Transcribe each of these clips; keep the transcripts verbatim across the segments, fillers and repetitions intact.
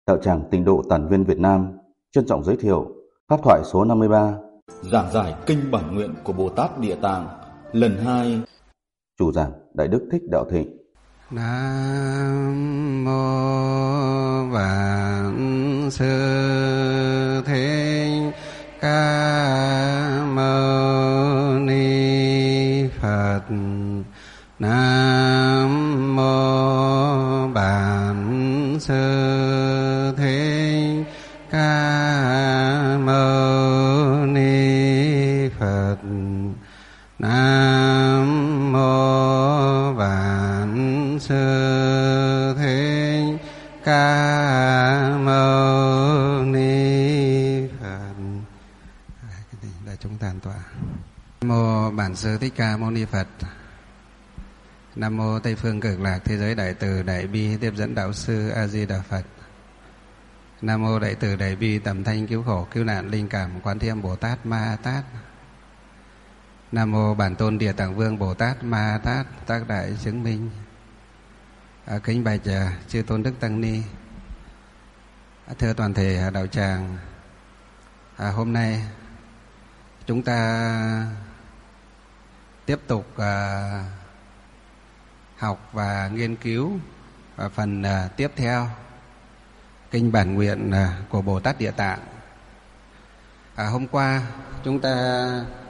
Đạo tràng Tịnh độ Tản Viên Việt Nam trân trọng giới thiệu pháp thoại số năm mươi ba, giảng giải kinh bản nguyện của Bồ Tát Địa Tạng lần hai. Chủ giảng Đại Đức Thích Đạo Thịnh. Nam mô Vạn Sư Thích Ca Mâu Ni Phật. Nam mô Vạn Sư Thích Ca Mâu Ni Phật. Nam mô Vạn Sư Thích Ca Mâu Ni Phật. Đại chúng tàn tọa. Nam mô Bản Sư Thích Ca Mâu Ni Phật. Nam mô Tây Phương Cực Lạc Thế Giới Đại Từ Đại Bi Tiếp Dẫn Đạo Sư A Di Đà Phật. Nam mô Đại Từ Đại Bi Tầm Thanh Cứu Khổ Cứu Nạn Linh Cảm Quán Thiêm Bồ Tát Ma Tát. Nam mô Bản Tôn Địa Tạng Vương Bồ Tát Ma Tát Tác Đại Chứng Minh. À, kính bạch à, chư tôn đức tăng ni. À, thưa toàn thể đạo tràng, à, hôm nay chúng ta tiếp tục à, học và nghiên cứu và phần à, tiếp theo kinh bản nguyện à, của Bồ Tát Địa Tạng. À, hôm qua chúng ta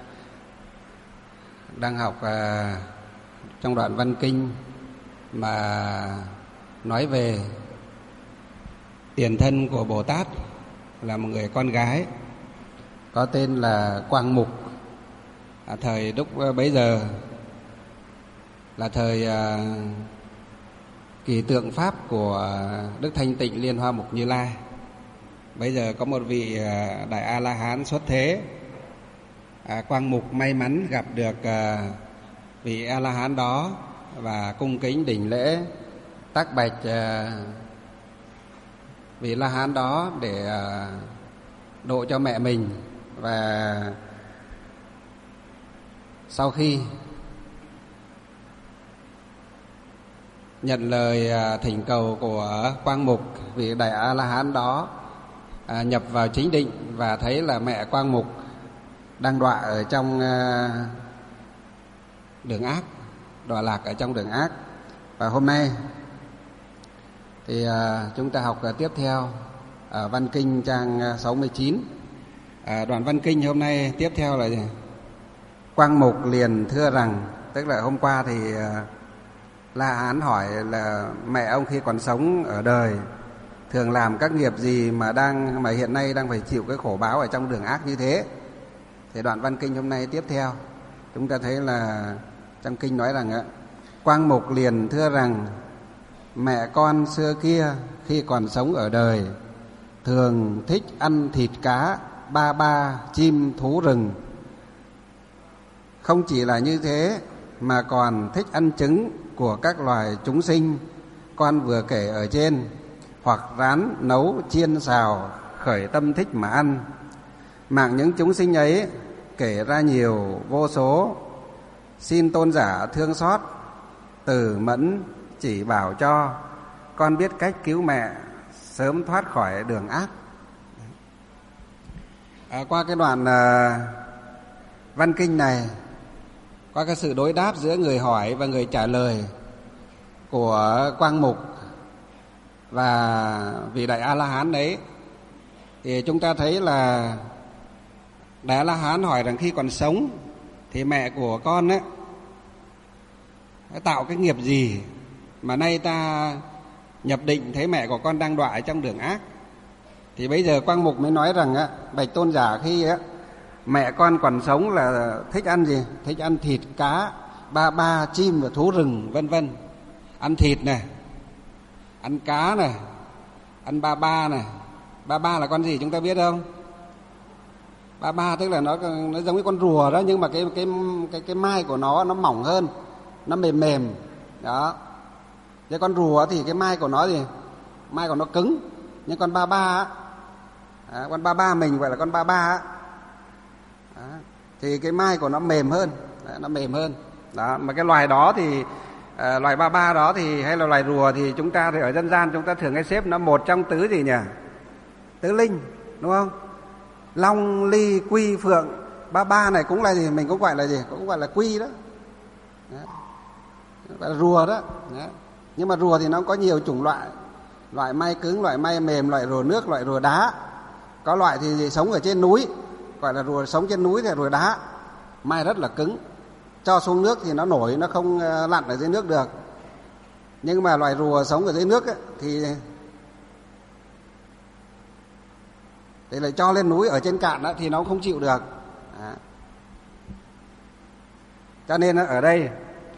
đang học à, trong đoạn văn kinh mà nói về tiền thân của Bồ Tát là một người con gái có tên là Quang Mục. À, thời lúc bấy giờ là thời à, kỳ tượng pháp của Đức Thanh Tịnh Liên Hoa Mục Như Lai. Bây giờ có một vị à, Đại A-la-hán xuất thế. à, Quang Mục may mắn gặp được à, vị A-la-hán đó và cung kính đảnh lễ tác bạch à, vị La-hán đó để à, độ cho mẹ mình. Và sau khi nhận lời à, thỉnh cầu của Quang Mục, vị Đại A-la-hán đó à, nhập vào chính định và thấy là mẹ Quang Mục đang đọa ở trong à, đường ác, đọa lạc ở trong đường ác. Và hôm nay thì à, chúng ta học à, tiếp theo ở văn kinh trang sáu mươi chín. À, đoạn văn kinh hôm nay tiếp theo là gì? Quang Mục liền thưa rằng, tức là hôm qua thì à, La-hán hỏi là mẹ ông khi còn sống ở đời thường làm các nghiệp gì mà đang mà hiện nay đang phải chịu cái khổ báo ở trong đường ác như thế. Thì đoạn văn kinh hôm nay tiếp theo chúng ta thấy là trong kinh nói rằng á, Quang Mục liền thưa rằng mẹ con xưa kia khi còn sống ở đời thường thích ăn thịt cá, ba ba, chim, thú rừng. Không chỉ là như thế mà còn thích ăn trứng của các loài chúng sinh con vừa kể ở trên, hoặc rán, nấu, chiên, xào, khởi tâm thích mà ăn. Mạng những chúng sinh ấy kể ra nhiều vô số, xin tôn giả thương xót từ mẫn chỉ bảo cho con biết cách cứu mẹ sớm thoát khỏi đường ác. À, qua cái đoạn à, văn kinh này, qua cái sự đối đáp giữa người hỏi và người trả lời của Quang Mục và vị Đại A-la-hán đấy, thì chúng ta thấy là Đại A-la-hán hỏi rằng khi còn sống thì mẹ của con ấy đã tạo cái nghiệp gì mà nay ta nhập định thấy mẹ của con đang đọa trong đường ác. Thì bây giờ Quang Mục mới nói rằng á, bạch tôn giả, khi á, mẹ con còn sống là thích ăn gì? Thích ăn thịt, cá, ba ba, chim và thú rừng vân vân. Ăn thịt này, ăn cá này, ăn ba ba này. Ba ba là con gì chúng ta biết không? Ba ba tức là nó nó giống như con rùa đó, nhưng mà cái cái cái cái mai của nó nó mỏng hơn, nó mềm mềm đó. Chứ con rùa thì cái mai của nó gì? Mai của nó cứng. Nhưng con ba ba á, con ba ba mình gọi là con ba ba á, thì cái mai của nó mềm hơn, nó mềm hơn đó. Mà cái loài đó thì À, loài ba ba đó thì hay là loài rùa thì chúng ta thì ở dân gian chúng ta thường hay xếp nó một trong tứ gì nhỉ? Tứ linh, đúng không? Long, ly, quy, phượng. Ba ba này cũng là gì? Mình cũng gọi là gì? Cũng gọi là quy đó. Đó. Gọi là rùa đó. Đó. Nhưng mà rùa thì nó có nhiều chủng loại. Loại may cứng, loại may mềm, loại rùa nước, loại rùa đá. Có loại thì sống ở trên núi, gọi là rùa sống trên núi thì rùa đá. May rất là cứng. Cho xuống nước thì nó nổi, nó không lặn ở dưới nước được. Nhưng mà loài rùa sống ở dưới nước ấy, thì thì lại cho lên núi ở trên cạn đó, thì nó không chịu được. Đó. Cho nên ở đây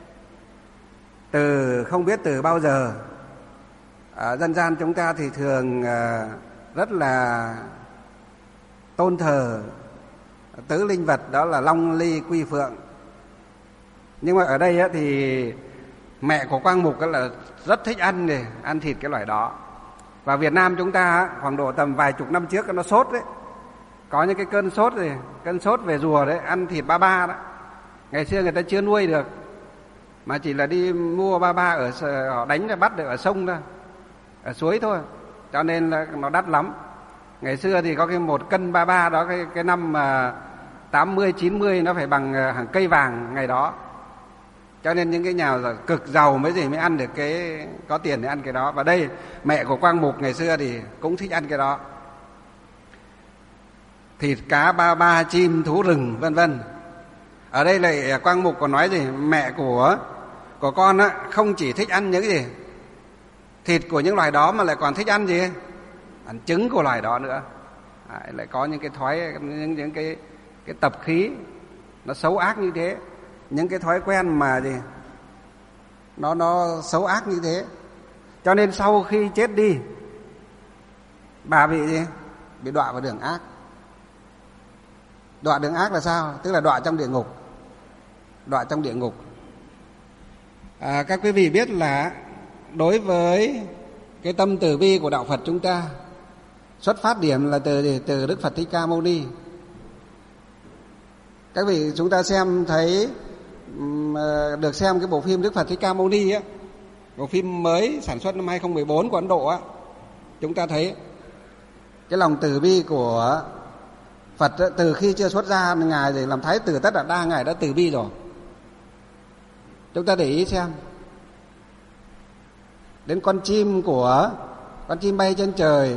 từ không biết từ bao giờ ở dân gian chúng ta thì thường rất là tôn thờ tứ linh vật, đó là long, ly, quy, phượng. Nhưng mà ở đây á, thì mẹ của Quang Mục là rất thích ăn này, ăn thịt cái loài đó. Và Việt Nam chúng ta á, khoảng độ tầm vài chục năm trước nó sốt đấy, có những cái cơn sốt rồi, cơn sốt về rùa đấy, ăn thịt ba ba đó. Ngày xưa người ta chưa nuôi được, mà chỉ là đi mua ba ba ở họ đánh ra bắt được ở sông thôi, ở suối thôi, cho nên là nó đắt lắm. Ngày xưa thì có cái một cân ba ba đó, cái cái năm mà tám mươi chín mươi nó phải bằng hàng cây vàng ngày đó. Cho nên những cái nhà cực giàu mới gì mới ăn được cái, có tiền để ăn cái đó. Và đây mẹ của Quang Mục ngày xưa thì cũng thích ăn cái đó. Thịt cá ba ba, chim thú rừng vân vân. Ở đây lại Quang Mục còn nói gì, mẹ của của con á không chỉ thích ăn những gì thịt của những loài đó, mà lại còn thích ăn gì, ăn trứng của loài đó nữa. Đấy, lại có những cái thói, những những cái cái tập khí nó xấu ác như thế, những cái thói quen mà gì nó nó xấu ác như thế. Cho nên sau khi chết đi, bà bị gì, bị đọa vào đường ác. Đọa đường ác là sao? Tức là đọa trong địa ngục. Đọa trong địa ngục. À, các quý vị biết là đối với cái tâm từ bi của đạo Phật chúng ta, xuất phát điểm là từ từ Đức Phật Thích Ca Mâu Ni. Các vị chúng ta xem thấy, được xem cái bộ phim Đức Phật Thích Ca Mâu Ni á, bộ phim mới sản xuất năm hai không một bốn của Ấn Độ á, chúng ta thấy cái lòng từ bi của Phật á, từ khi chưa xuất ra ngài để làm Thái tử Tất Đạt Đa, ngài đã từ bi rồi. Chúng ta để ý xem, đến con chim của con chim bay trên trời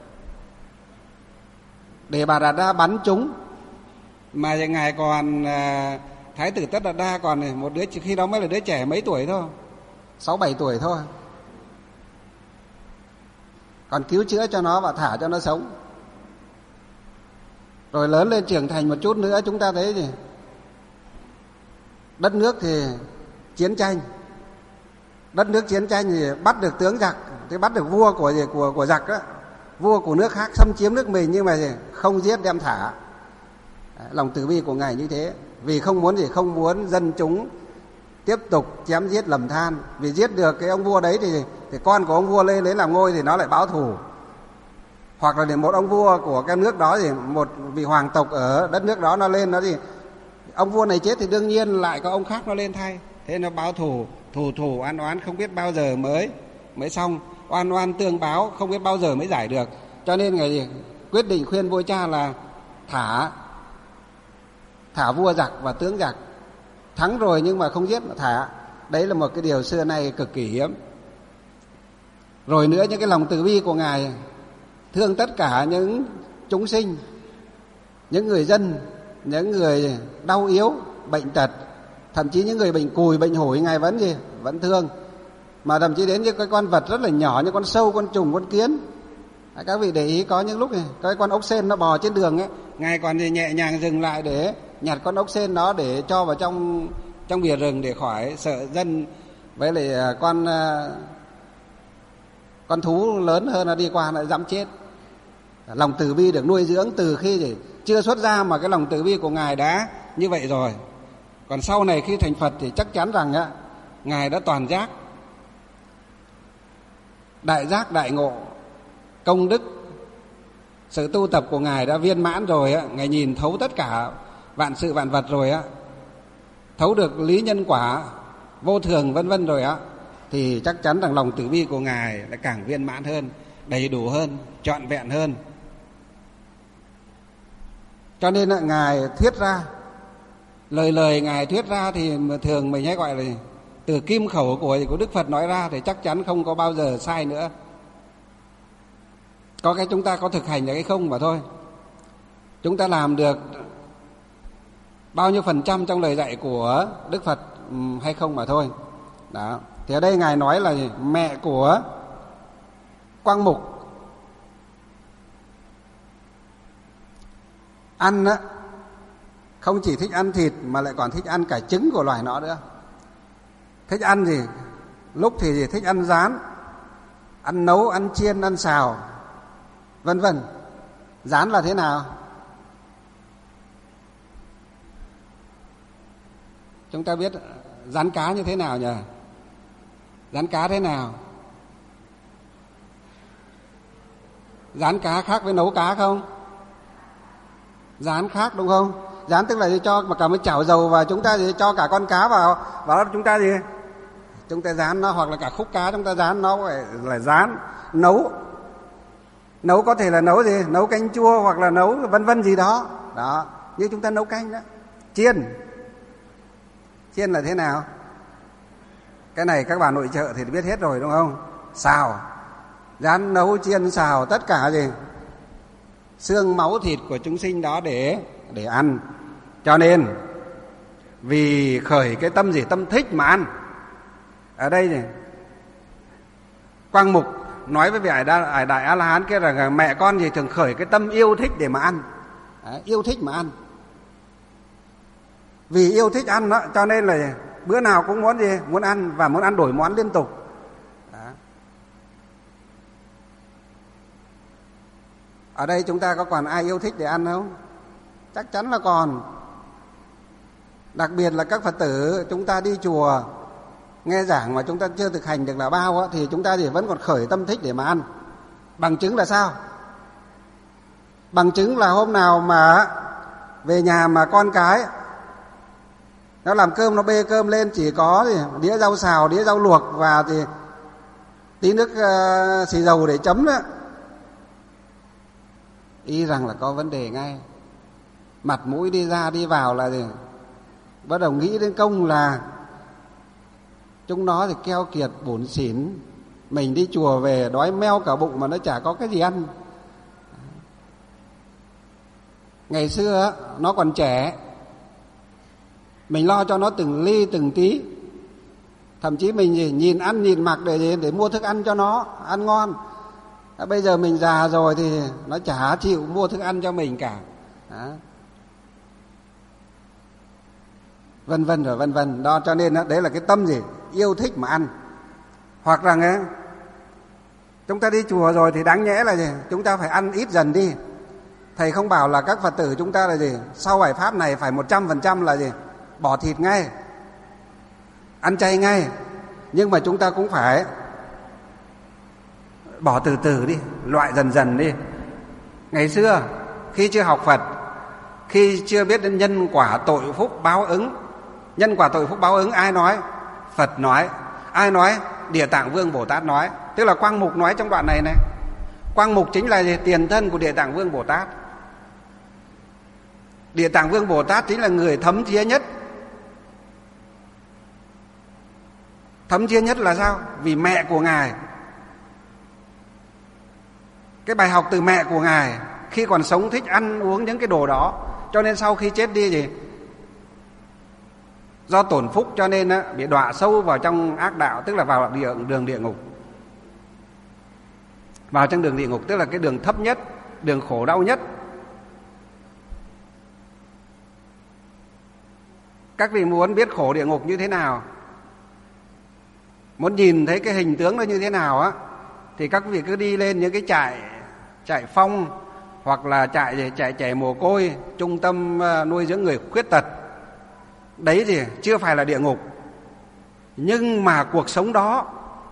để bà Đạt Đa bắn chúng, mà ngài còn Thái tử Tất Đạt Đa còn một đứa, khi đó mới là đứa trẻ mấy tuổi thôi, sáu bảy tuổi thôi, còn cứu chữa cho nó và thả cho nó sống. Rồi lớn lên trưởng thành một chút nữa, chúng ta thấy gì, đất nước thì chiến tranh, đất nước chiến tranh thì bắt được tướng giặc, thì bắt được vua của gì, của của giặc đó, vua của nước khác xâm chiếm nước mình, nhưng mà gì, không giết, đem thả. Lòng từ bi của ngài như thế, vì không muốn gì, không muốn dân chúng tiếp tục chém giết lầm than. Vì giết được cái ông vua đấy thì thì con của ông vua lên lấy làm ngôi thì nó lại báo thù, hoặc là để một ông vua của cái nước đó thì một vị hoàng tộc ở đất nước đó nó lên, nó gì, ông vua này chết thì đương nhiên lại có ông khác nó lên thay, thế nó báo thù, thù thù oan oán không biết bao giờ mới mới xong, oan oan tương báo không biết bao giờ mới giải được. Cho nên ngài gì, quyết định khuyên vua cha là thả thả vua giặc và tướng giặc, thắng rồi nhưng mà không giết mà thả. Đấy là một cái điều xưa nay cực kỳ hiếm. Rồi nữa, những cái lòng từ bi của ngài thương tất cả những chúng sinh, những người dân, những người đau yếu, bệnh tật, thậm chí những người bệnh cùi, bệnh hủi ngài vẫn gì, vẫn thương. Mà thậm chí đến những cái con vật rất là nhỏ như con sâu, con trùng, con kiến. Các vị để ý, có những lúc này, cái con ốc sên nó bò trên đường ấy, ngài còn gì nhẹ nhàng dừng lại để nhặt con ốc sên đó để cho vào trong trong bìa rừng để khỏi sợ dân với lại con con thú lớn hơn nó đi qua lại dẫm chết. Lòng từ bi được nuôi dưỡng từ khi thì chưa xuất ra, mà cái lòng từ bi của ngài đã như vậy rồi. Còn sau này khi thành Phật thì chắc chắn rằng á, ngài đã toàn giác, đại giác đại ngộ, công đức, sự tu tập của ngài đã viên mãn rồi á. Ngài nhìn thấu tất cả vạn sự vạn vật rồi á, thấu được lý nhân quả, vô thường vân vân rồi á, thì chắc chắn rằng lòng từ bi của Ngài lại càng viên mãn hơn, đầy đủ hơn, trọn vẹn hơn. Cho nên là Ngài thuyết ra, lời lời Ngài thuyết ra thì thường mình hay gọi là từ kim khẩu của, của Đức Phật nói ra thì chắc chắn không có bao giờ sai nữa. Có cái chúng ta có thực hành được hay không mà thôi. Chúng ta làm được bao nhiêu phần trăm trong lời dạy của Đức Phật hay không mà thôi. Đó. Thì ở đây Ngài nói là mẹ của Quang Mục ăn á, không chỉ thích ăn thịt mà lại còn thích ăn cả trứng của loài nó nữa. Thích ăn gì? Lúc thì thích ăn rán, ăn nấu, ăn chiên, ăn xào, vân vân. Rán là thế nào? Chúng ta biết rán cá như thế nào nhỉ? Rán cá thế nào? Rán cá khác với nấu cá không? Rán khác đúng không? Rán tức là cho cả một chảo dầu và chúng ta thì cho cả con cá vào, và chúng ta gì? Chúng ta rán nó, hoặc là cả khúc cá chúng ta rán nó, phải là rán. Nấu, nấu có thể là nấu gì? Nấu canh chua hoặc là nấu vân vân gì đó. Đó, như chúng ta nấu canh đó. Chiên, chiên là thế nào? Cái này các bà nội trợ thì biết hết rồi đúng không? Xào, rán, nấu, chiên, xào, tất cả gì? Xương máu thịt của chúng sinh đó để để ăn. Cho nên vì khởi cái tâm gì? Tâm thích mà ăn. Ở đây thì Quang Mục nói với vị Ải Đại, Đại A La Hán kia rằng mẹ con gì thường khởi cái tâm yêu thích để mà ăn. Đấy, yêu thích mà ăn. Vì yêu thích ăn đó, cho nên là bữa nào cũng muốn gì? Muốn ăn, và muốn ăn đổi món liên tục. Đó. Ở đây chúng ta có còn ai yêu thích để ăn không? Chắc chắn là còn. Đặc biệt là các Phật tử chúng ta đi chùa nghe giảng mà chúng ta chưa thực hành được là bao á, thì chúng ta thì vẫn còn khởi tâm thích để mà ăn. Bằng chứng là sao? Bằng chứng là hôm nào mà về nhà mà con cái nó làm cơm, nó bê cơm lên chỉ có thì đĩa rau xào, đĩa rau luộc và thì tí nước uh, xì dầu để chấm đó, y rằng là có vấn đề ngay. Mặt mũi đi ra đi vào là gì? Bắt đầu nghĩ đến công là chúng nó thì keo kiệt bủn xỉn, mình đi chùa về đói meo cả bụng mà nó chả có cái gì ăn. Ngày xưa nó còn trẻ, mình lo cho nó từng ly từng tí, thậm chí mình gì nhìn ăn nhìn mặc để gì? Để mua thức ăn cho nó ăn ngon. Bây giờ mình già rồi thì nó chả chịu mua thức ăn cho mình cả. Đó. Vân vân rồi vân vân. Đó, cho nên đó, đấy là cái tâm gì? Yêu thích mà ăn. Hoặc rằng ấy, chúng ta đi chùa rồi thì đáng nhẽ là gì? Chúng ta phải ăn ít dần đi. Thầy không bảo là các Phật tử chúng ta là gì? Sau bài pháp này phải một trăm phần trăm là gì? Bỏ thịt ngay, ăn chay ngay. Nhưng mà chúng ta cũng phải bỏ từ từ đi, loại dần dần đi. Ngày xưa khi chưa học Phật, khi chưa biết đến nhân quả tội phúc báo ứng, nhân quả tội phúc báo ứng ai nói? Phật nói. Ai nói? Địa Tạng Vương Bồ Tát nói. Tức là Quang Mục nói trong đoạn này này. Quang Mục chính là gì? Tiền thân của Địa Tạng Vương Bồ Tát. Địa Tạng Vương Bồ Tát chính là người thấm thía nhất. Thấm thía nhất là sao? Vì mẹ của Ngài, cái bài học từ mẹ của Ngài, khi còn sống thích ăn uống những cái đồ đó, cho nên sau khi chết đi gì? Do tổn phúc cho nên á, bị đọa sâu vào trong ác đạo, tức là vào địa, đường địa ngục. Vào trong đường địa ngục, tức là cái đường thấp nhất, đường khổ đau nhất. Các vị muốn biết khổ địa ngục như thế nào, muốn nhìn thấy cái hình tướng nó như thế nào á, thì các vị cứ đi lên những cái trại trại phong, hoặc là trại gì, trại trẻ mồ côi, trung tâm nuôi dưỡng người khuyết tật. Đấy gì, chưa phải là địa ngục, nhưng mà cuộc sống đó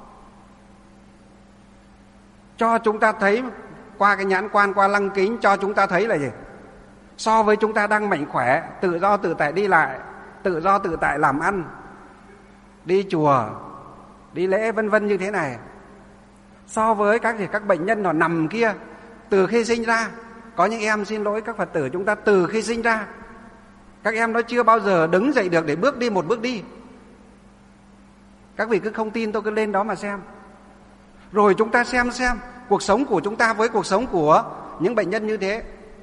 cho chúng ta thấy qua cái nhãn quan, qua lăng kính, cho chúng ta thấy là gì? So với chúng ta đang mạnh khỏe, tự do tự tại đi lại, tự do tự tại làm ăn, đi chùa, đi lễ vân vân như thế này, so với các gì các bệnh nhân họ nằm kia từ khi sinh ra. Có những em, xin lỗi các Phật tử, chúng ta từ khi sinh ra các em nó chưa bao giờ đứng dậy được để bước đi một bước đi. Các vị cứ không tin tôi cứ lên đó mà xem. Rồi chúng ta xem xem cuộc sống của chúng ta với cuộc sống của những bệnh nhân như thế,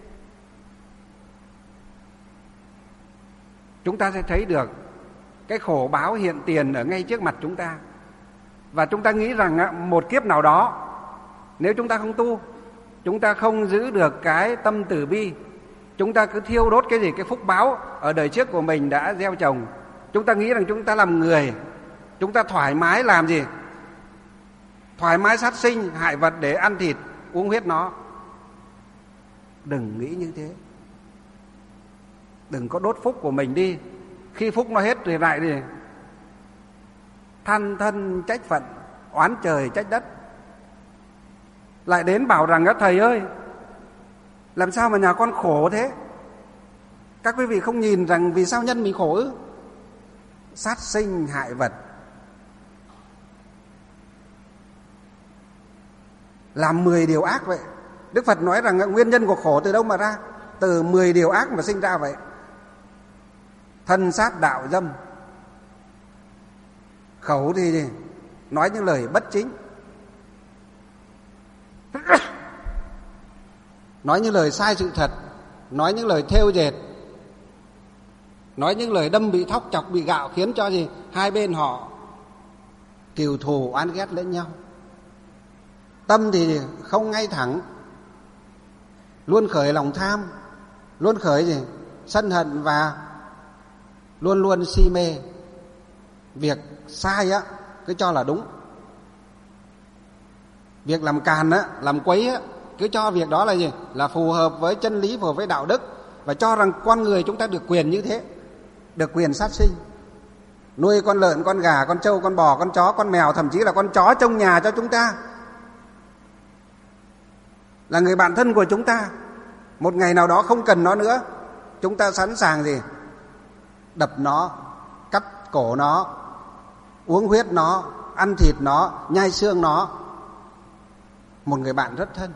chúng ta sẽ thấy được cái khổ báo hiện tiền ở ngay trước mặt chúng ta. Và chúng ta nghĩ rằng một kiếp nào đó, nếu chúng ta không tu, chúng ta không giữ được cái tâm từ bi, chúng ta cứ thiêu đốt cái gì, cái phúc báo ở đời trước của mình đã gieo trồng. Chúng ta nghĩ rằng chúng ta làm người, chúng ta thoải mái làm gì? Thoải mái sát sinh, hại vật để ăn thịt, uống huyết nó. Đừng nghĩ như thế. Đừng có đốt phúc của mình đi. Khi phúc nó hết thì lại gì? Than thân trách phận, oán trời trách đất. Lại đến bảo rằng các thầy ơi, làm sao mà nhà con khổ thế? Các quý vị không nhìn rằng vì sao nhân mình khổ ư? Sát sinh hại vật, làm mười điều ác vậy. Đức Phật nói rằng nguyên nhân của khổ từ đâu mà ra? Từ mười điều ác mà sinh ra vậy. Thân sát đạo dâm. Khẩu thì gì? Nói những lời bất chính, nói những lời sai sự thật, nói những lời thêu dệt, nói những lời đâm bị thóc, chọc bị gạo, khiến cho gì? Hai bên họ cừu thù oán ghét lẫn nhau. Tâm thì không ngay thẳng, luôn khởi lòng tham, luôn khởi gì? Sân hận, và luôn luôn si mê. Việc sai á cứ cho là đúng, việc làm càn á, làm quấy á, cứ cho việc đó là gì? Là phù hợp với chân lý, phù hợp với đạo đức, và cho rằng con người chúng ta được quyền như thế, được quyền sát sinh, nuôi con lợn, con gà, con trâu, con bò, con chó, con mèo, thậm chí là con chó trong nhà cho chúng ta, là người bạn thân của chúng ta. Một ngày nào đó không cần nó nữa, chúng ta sẵn sàng gì? Đập nó, cắt cổ nó, uống huyết nó, ăn thịt nó, nhai xương nó. Một người bạn rất thân,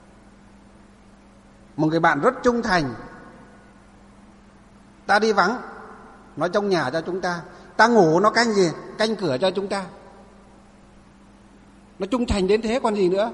một người bạn rất trung thành. Ta đi vắng, nó trong nhà cho chúng ta. Ta ngủ, nó canh gì? Canh cửa cho chúng ta. Nó trung thành đến thế còn gì nữa.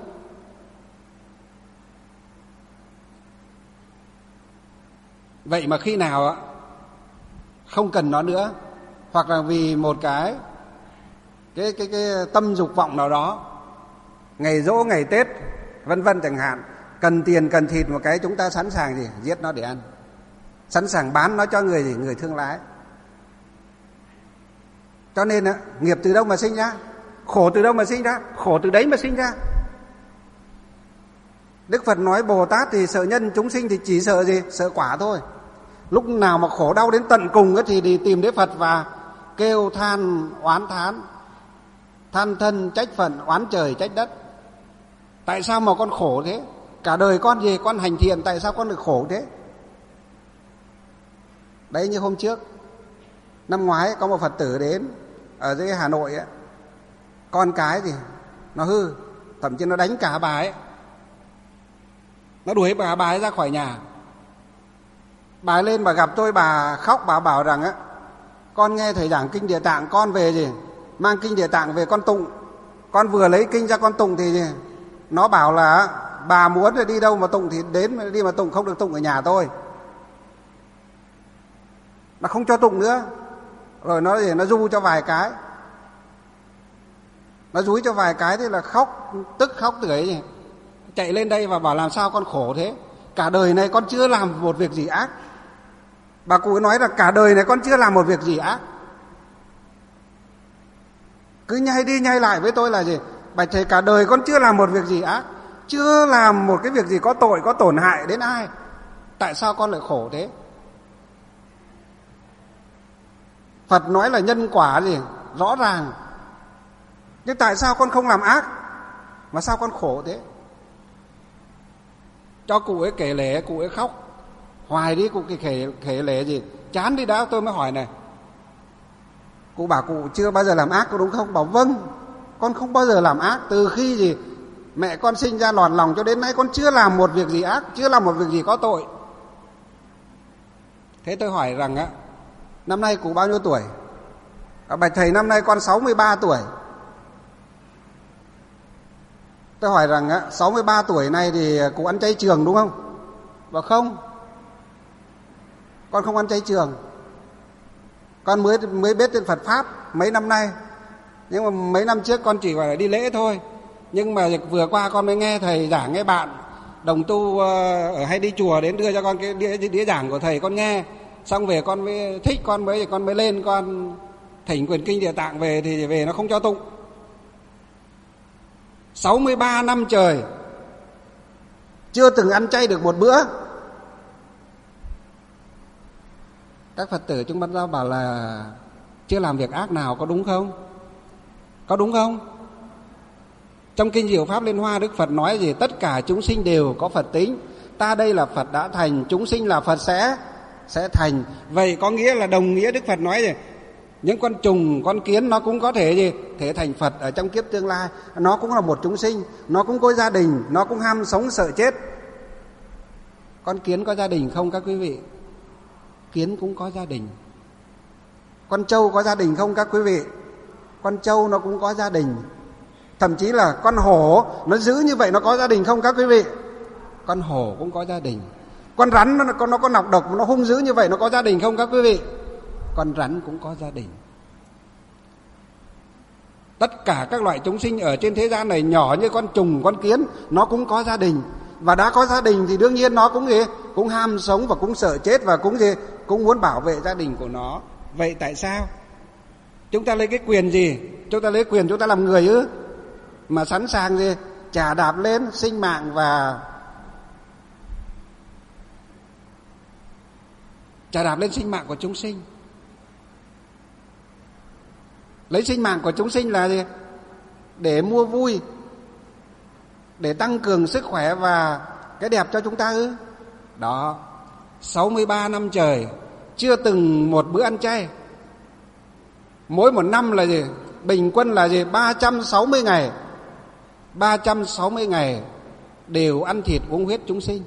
Vậy mà khi nào không cần nó nữa, hoặc là vì một cái cái cái cái tâm dục vọng nào đó, ngày giỗ, ngày Tết, vân vân chẳng hạn, cần tiền, cần thịt một cái, chúng ta sẵn sàng gì? Giết nó để ăn, sẵn sàng bán nó cho người gì? Người thương lái. Cho nên á, nghiệp từ đâu mà sinh ra? Khổ từ đâu mà sinh ra? Khổ từ đấy mà sinh ra. Đức Phật nói Bồ Tát thì sợ nhân chúng sinh thì chỉ sợ gì? Sợ quả thôi. Lúc nào mà khổ đau đến tận cùng ấy thì đi tìm Đức Phật và kêu than oán thán, than thân trách phận, oán trời trách đất. Tại sao mà con khổ thế? Cả đời con gì? Con hành thiện, tại sao con được khổ thế? Đấy, như hôm trước, năm ngoái có một Phật tử đến ở dưới Hà Nội ấy, con cái thì nó hư, thậm chí nó đánh cả bà ấy, nó đuổi bà bà ấy ra khỏi nhà. Bà ấy lên, bà gặp tôi, bà khóc, bà bảo rằng á, con nghe thầy giảng kinh Địa Tạng, con về gì? Mang kinh Địa Tạng về con tụng. Con vừa lấy kinh ra con tụng thì nó bảo là bà muốn đi đâu mà tụng thì đến đi mà tụng, không được tụng ở nhà tôi. Nó không cho tụng nữa. Rồi nó gì? Nó du cho vài cái. Nó dúi cho vài cái thế là khóc, tức khóc tưởi gì. Chạy lên đây và bảo làm sao con khổ thế? Cả đời này con chưa làm một việc gì ác. Bà cụ nói là cả đời này con chưa làm một việc gì ác. Cứ nhai đi nhai lại với tôi là gì? Bạch thầy, cả đời con chưa làm một việc gì ác, chưa làm một cái việc gì có tội, có tổn hại đến ai. Tại sao con lại khổ thế? Phật nói là nhân quả gì? Rõ ràng. Nhưng tại sao con không làm ác mà sao con khổ thế? Cho cụ ấy kể lể, cụ ấy khóc hoài đi, cụ kể, kể lể gì chán đi đã. Tôi mới hỏi này, Cụ bảo cụ chưa bao giờ làm ác có đúng không? Bảo vâng, con không bao giờ làm ác. Từ khi gì mẹ con sinh ra lọt lòng cho đến nay con chưa làm một việc gì ác, chưa làm một việc gì có tội. Thế tôi hỏi rằng á, năm nay cụ bao nhiêu tuổi? À, bạch thầy năm nay con sáu mươi ba tuổi. Tôi hỏi rằng á, sáu mươi ba tuổi này thì cụ ăn chay trường đúng không? Và không, con không ăn chay trường. Con mới mới biết đến Phật Pháp mấy năm nay. Nhưng mà mấy năm trước con chỉ gọi là đi lễ thôi. Nhưng mà vừa qua con mới nghe thầy giảng, nghe bạn đồng tu ở hay đi chùa đến đưa cho con cái đĩa, đĩa giảng của thầy con nghe. Xong về con mới thích, con mới con mới lên con thỉnh quyển kinh Địa Tạng về thì về nó không cho tụng. sáu mươi ba năm trời chưa từng ăn chay được một bữa. Các Phật tử chúng ta bảo là chưa làm việc ác nào, có đúng không? Có đúng không? Trong kinh Diệu Pháp Liên Hoa, Đức Phật nói gì? Tất cả chúng sinh đều có Phật tính. Ta đây là Phật đã thành, chúng sinh là Phật sẽ sẽ thành. Vậy có nghĩa là đồng nghĩa Đức Phật nói gì? Những con trùng, con kiến nó cũng có thể gì? Thể thành Phật ở trong kiếp tương lai. Nó cũng là một chúng sinh, nó cũng có gia đình, nó cũng ham sống sợ chết. Con kiến có gia đình không các quý vị? Kiến cũng có gia đình. Con trâu có gia đình không các quý vị? Con trâu nó cũng có gia đình. Thậm chí là con hổ nó giữ như vậy nó có gia đình không các quý vị? Con hổ cũng có gia đình. Con rắn nó, nó có nọc độc nó hung dữ như vậy nó có gia đình không các quý vị? Con rắn cũng có gia đình. Tất cả các loại chúng sinh ở trên thế gian này, nhỏ như con trùng, con kiến, nó cũng có gia đình. Và đã có gia đình thì đương nhiên nó cũng gì? Cũng ham sống và cũng sợ chết và cũng gì? Cũng muốn bảo vệ gia đình của nó. Vậy tại sao chúng ta lấy cái quyền gì? Chúng ta lấy quyền chúng ta làm người ư? Mà sẵn sàng gì? Chà đạp lên sinh mạng và chà đạp lên sinh mạng của chúng sinh. Lấy sinh mạng của chúng sinh là gì? Để mua vui, để tăng cường sức khỏe và cái đẹp cho chúng ta ư? Đó, sáu mươi ba năm trời chưa từng một bữa ăn chay. Mỗi một năm là gì? Bình quân là gì? ba trăm sáu mươi ngày. ba trăm sáu mươi ngày đều ăn thịt uống huyết chúng sinh.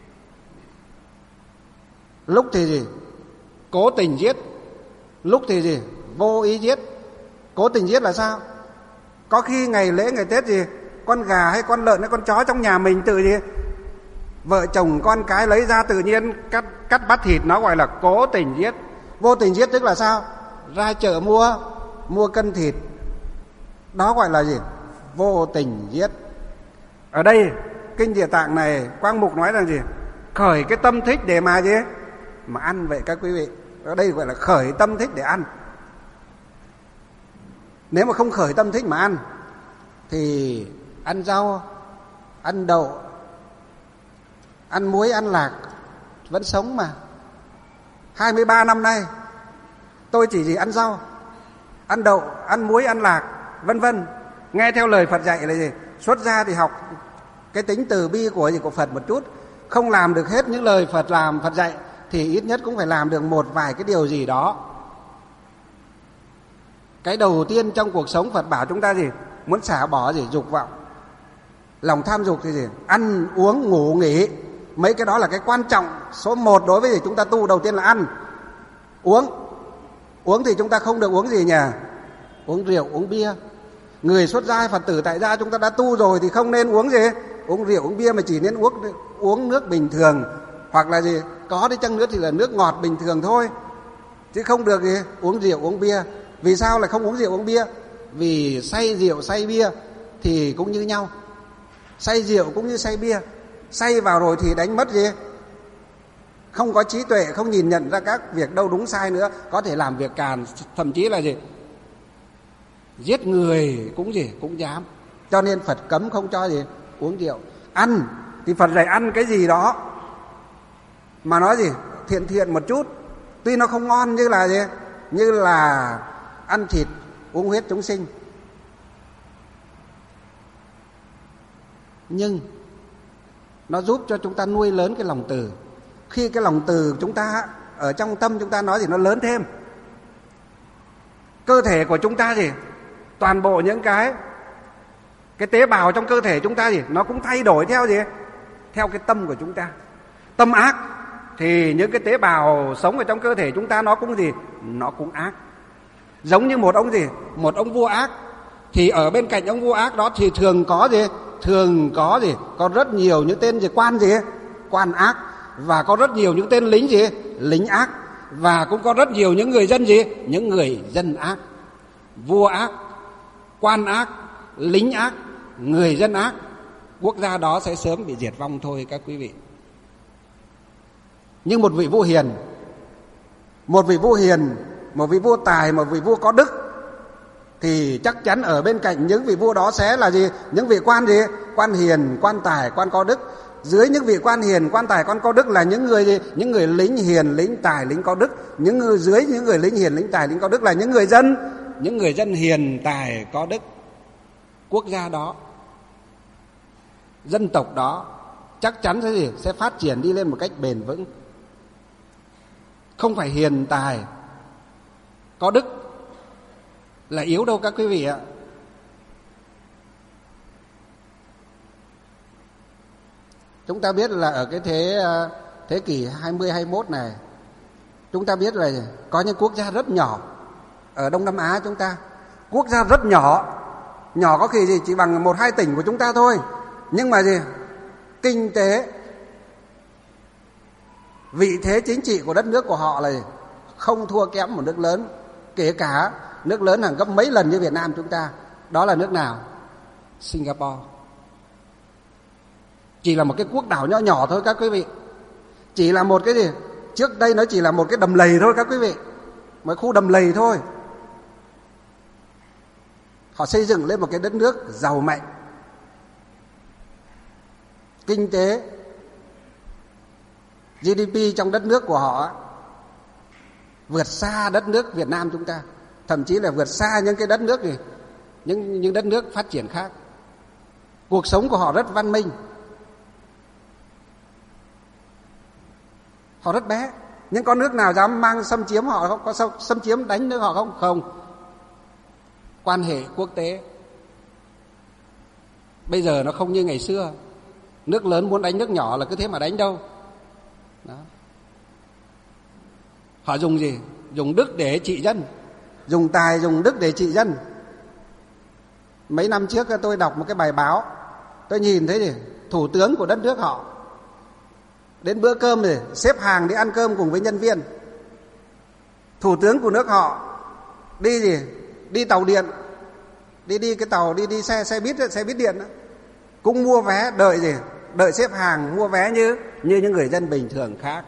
Lúc thì gì? Cố tình giết. Lúc thì gì? Vô ý giết. Cố tình giết là sao? Có khi ngày lễ ngày Tết gì, con gà hay con lợn hay con chó trong nhà mình tự gì, vợ chồng con cái lấy ra tự nhiên cắt cắt bát thịt, nó gọi là cố tình giết. Vô tình giết tức là sao? Ra chợ mua mua cân thịt, đó gọi là gì? Vô tình giết. Ở đây kinh Địa Tạng này Quang Mục nói rằng gì? Khởi cái tâm thích để mà gì? Mà ăn vậy các quý vị. Ở đây gọi là khởi tâm thích để ăn. Nếu mà không khởi tâm thích mà ăn thì ăn rau, ăn đậu, ăn muối, ăn lạc vẫn sống mà. Hai mươi ba năm nay tôi chỉ gì? Ăn rau, ăn đậu, ăn muối, ăn lạc, vân vân. Nghe theo lời Phật dạy là gì? Xuất gia thì học cái tính từ bi của gì của Phật một chút. Không làm được hết những lời Phật làm, Phật dạy thì ít nhất cũng phải làm được một vài cái điều gì đó. Cái đầu tiên trong cuộc sống Phật bảo chúng ta gì? Muốn xả bỏ gì? Dục vọng. Lòng tham dục thì gì? Ăn, uống, ngủ, nghỉ. Mấy cái đó là cái quan trọng số một đối với gì? Chúng ta tu đầu tiên là ăn, uống. Uống thì chúng ta không được uống gì nhỉ? Uống rượu, uống bia. Người xuất gia Phật tử tại gia chúng ta đã tu rồi thì không nên uống gì? Uống rượu, uống bia, mà chỉ nên uống uống nước bình thường. Hoặc là gì? Có đi chăng nữa thì là nước ngọt bình thường thôi. Chứ không được gì? Uống rượu, uống bia. Vì sao lại không uống rượu, uống bia? Vì say rượu, say bia thì cũng như nhau. Say rượu cũng như say bia. Say vào rồi thì đánh mất gì? Không có trí tuệ, không nhìn nhận ra các việc đâu đúng sai nữa. Có thể làm việc càn, thậm chí là gì? Giết người cũng gì? Cũng dám. Cho nên Phật cấm không cho gì? Uống rượu. Ăn thì Phật dạy ăn cái gì đó mà nói gì? Thiện thiện một chút. Tuy nó không ngon như là gì? Như là ăn thịt uống huyết chúng sinh, nhưng nó giúp cho chúng ta nuôi lớn cái lòng từ. Khi cái lòng từ chúng ta ở trong tâm chúng ta nói thì nó lớn thêm. cơ thể của chúng ta gì, toàn bộ những cái cái tế bào trong cơ thể chúng ta gì, nó cũng thay đổi theo gì, theo cái tâm của chúng ta. Tâm ác thì những cái tế bào sống ở trong cơ thể chúng ta nó cũng gì, nó cũng ác. Giống như một ông gì, một ông vua ác, thì ở bên cạnh ông vua ác đó thì thường có gì, thường có gì, có rất nhiều những tên gì, quan gì, quan ác, và có rất nhiều những tên lính gì, lính ác, và cũng có rất nhiều những người dân gì, những người dân ác. Vua ác, quan ác, lính ác, người dân ác, quốc gia đó sẽ sớm bị diệt vong thôi các quý vị. Nhưng một vị vua hiền, một vị vua hiền, một vị vua tài, một vị vua có đức, thì chắc chắn ở bên cạnh những vị vua đó sẽ là gì, những vị quan gì, quan hiền, quan tài, quan có đức. Dưới những vị quan hiền, quan tài, quan có đức là những người gì, những người lính hiền, lính tài, lính có đức. Những người dưới những người lính hiền, lính tài, lính có đức là những người dân, những người dân hiền, tài, có đức. Quốc gia đó, dân tộc đó chắc chắn sẽ gì, sẽ phát triển đi lên một cách bền vững. Không phải hiền tài có đức là yếu đâu các quý vị ạ. Chúng ta biết là ở cái thế thế kỷ hai mươi hai mươi mốt này, chúng ta biết là có những quốc gia rất nhỏ ở Đông Nam Á chúng ta, quốc gia rất nhỏ, nhỏ có khi gì chỉ bằng một hai tỉnh của chúng ta thôi, nhưng mà gì, kinh tế, vị thế chính trị của đất nước của họ là không thua kém một nước lớn, kể cả nước lớn hàng gấp mấy lần như Việt Nam chúng ta. Đó là nước nào? Singapore. Chỉ là một cái quốc đảo nhỏ nhỏ thôi các quý vị. Chỉ là một cái gì? Trước đây nó chỉ là một cái đầm lầy thôi các quý vị. Một khu đầm lầy thôi. Họ xây dựng lên một cái đất nước giàu mạnh. Kinh tế, giê đê pê trong đất nước của họ vượt xa đất nước Việt Nam chúng ta, thậm chí là vượt xa những cái đất nước gì, những những đất nước phát triển khác. Cuộc sống của họ rất văn minh, họ rất bé. Nhưng có nước nào dám mang xâm chiếm họ không? Có xâm chiếm đánh nước họ không? Không. Quan hệ quốc tế bây giờ nó không như ngày xưa, nước lớn muốn đánh nước nhỏ là cứ thế mà đánh đâu. Đó. Họ dùng gì? Dùng đức để trị dân, dùng tài, dùng đức để trị dân. Mấy năm trước tôi đọc một cái bài báo, tôi nhìn thấy gì? Thủ tướng của đất nước họ đến bữa cơm thì xếp hàng đi ăn cơm cùng với nhân viên. Thủ tướng của nước họ đi gì? Đi tàu điện, đi đi cái tàu đi đi xe xe buýt xe buýt điện đó. Cũng mua vé đợi gì? Đợi xếp hàng mua vé như như những người dân bình thường khác.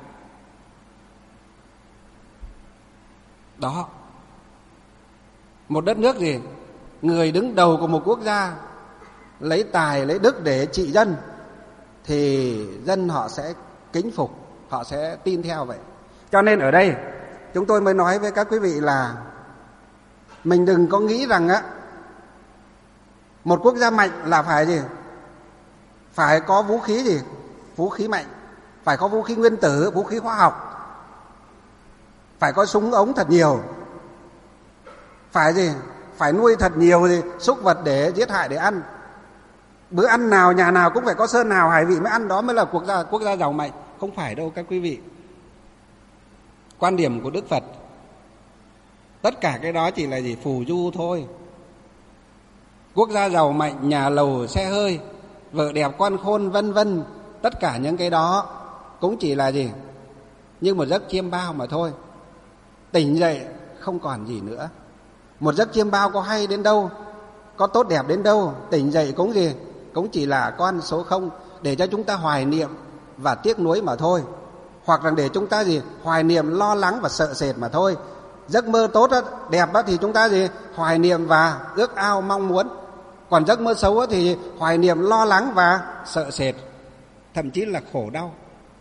Đó. Một đất nước gì? Người đứng đầu của một quốc gia lấy tài, lấy đức để trị dân thì dân họ sẽ kính phục, họ sẽ tin theo vậy. Cho nên ở đây chúng tôi mới nói với các quý vị là mình đừng có nghĩ rằng á một quốc gia mạnh là phải gì? Phải có vũ khí gì? Vũ khí mạnh, phải có vũ khí nguyên tử, vũ khí hóa học, phải có súng ống thật nhiều, phải gì? Phải nuôi thật nhiều gì? Súc vật để giết hại để ăn. Bữa ăn nào nhà nào cũng phải có sơn hào hải vị mới ăn, đó mới là quốc gia quốc gia giàu mạnh. Không phải đâu các quý vị. Quan điểm của Đức Phật, tất cả cái đó chỉ là gì? Phù du thôi. Quốc gia giàu mạnh, nhà lầu xe hơi, vợ đẹp con khôn vân vân, tất cả những cái đó cũng chỉ là gì? Như một giấc chiêm bao mà thôi. Tỉnh dậy không còn gì nữa. Một giấc chiêm bao có hay đến đâu, có tốt đẹp đến đâu, tỉnh dậy cũng gì? Cũng chỉ là con số không, để cho chúng ta hoài niệm và tiếc nuối mà thôi. Hoặc là để chúng ta gì? Hoài niệm, lo lắng và sợ sệt mà thôi. Giấc mơ tốt đó, đẹp đó thì chúng ta gì? Hoài niệm và ước ao mong muốn. Còn giấc mơ xấu đó thì hoài niệm, lo lắng và sợ sệt, thậm chí là khổ đau.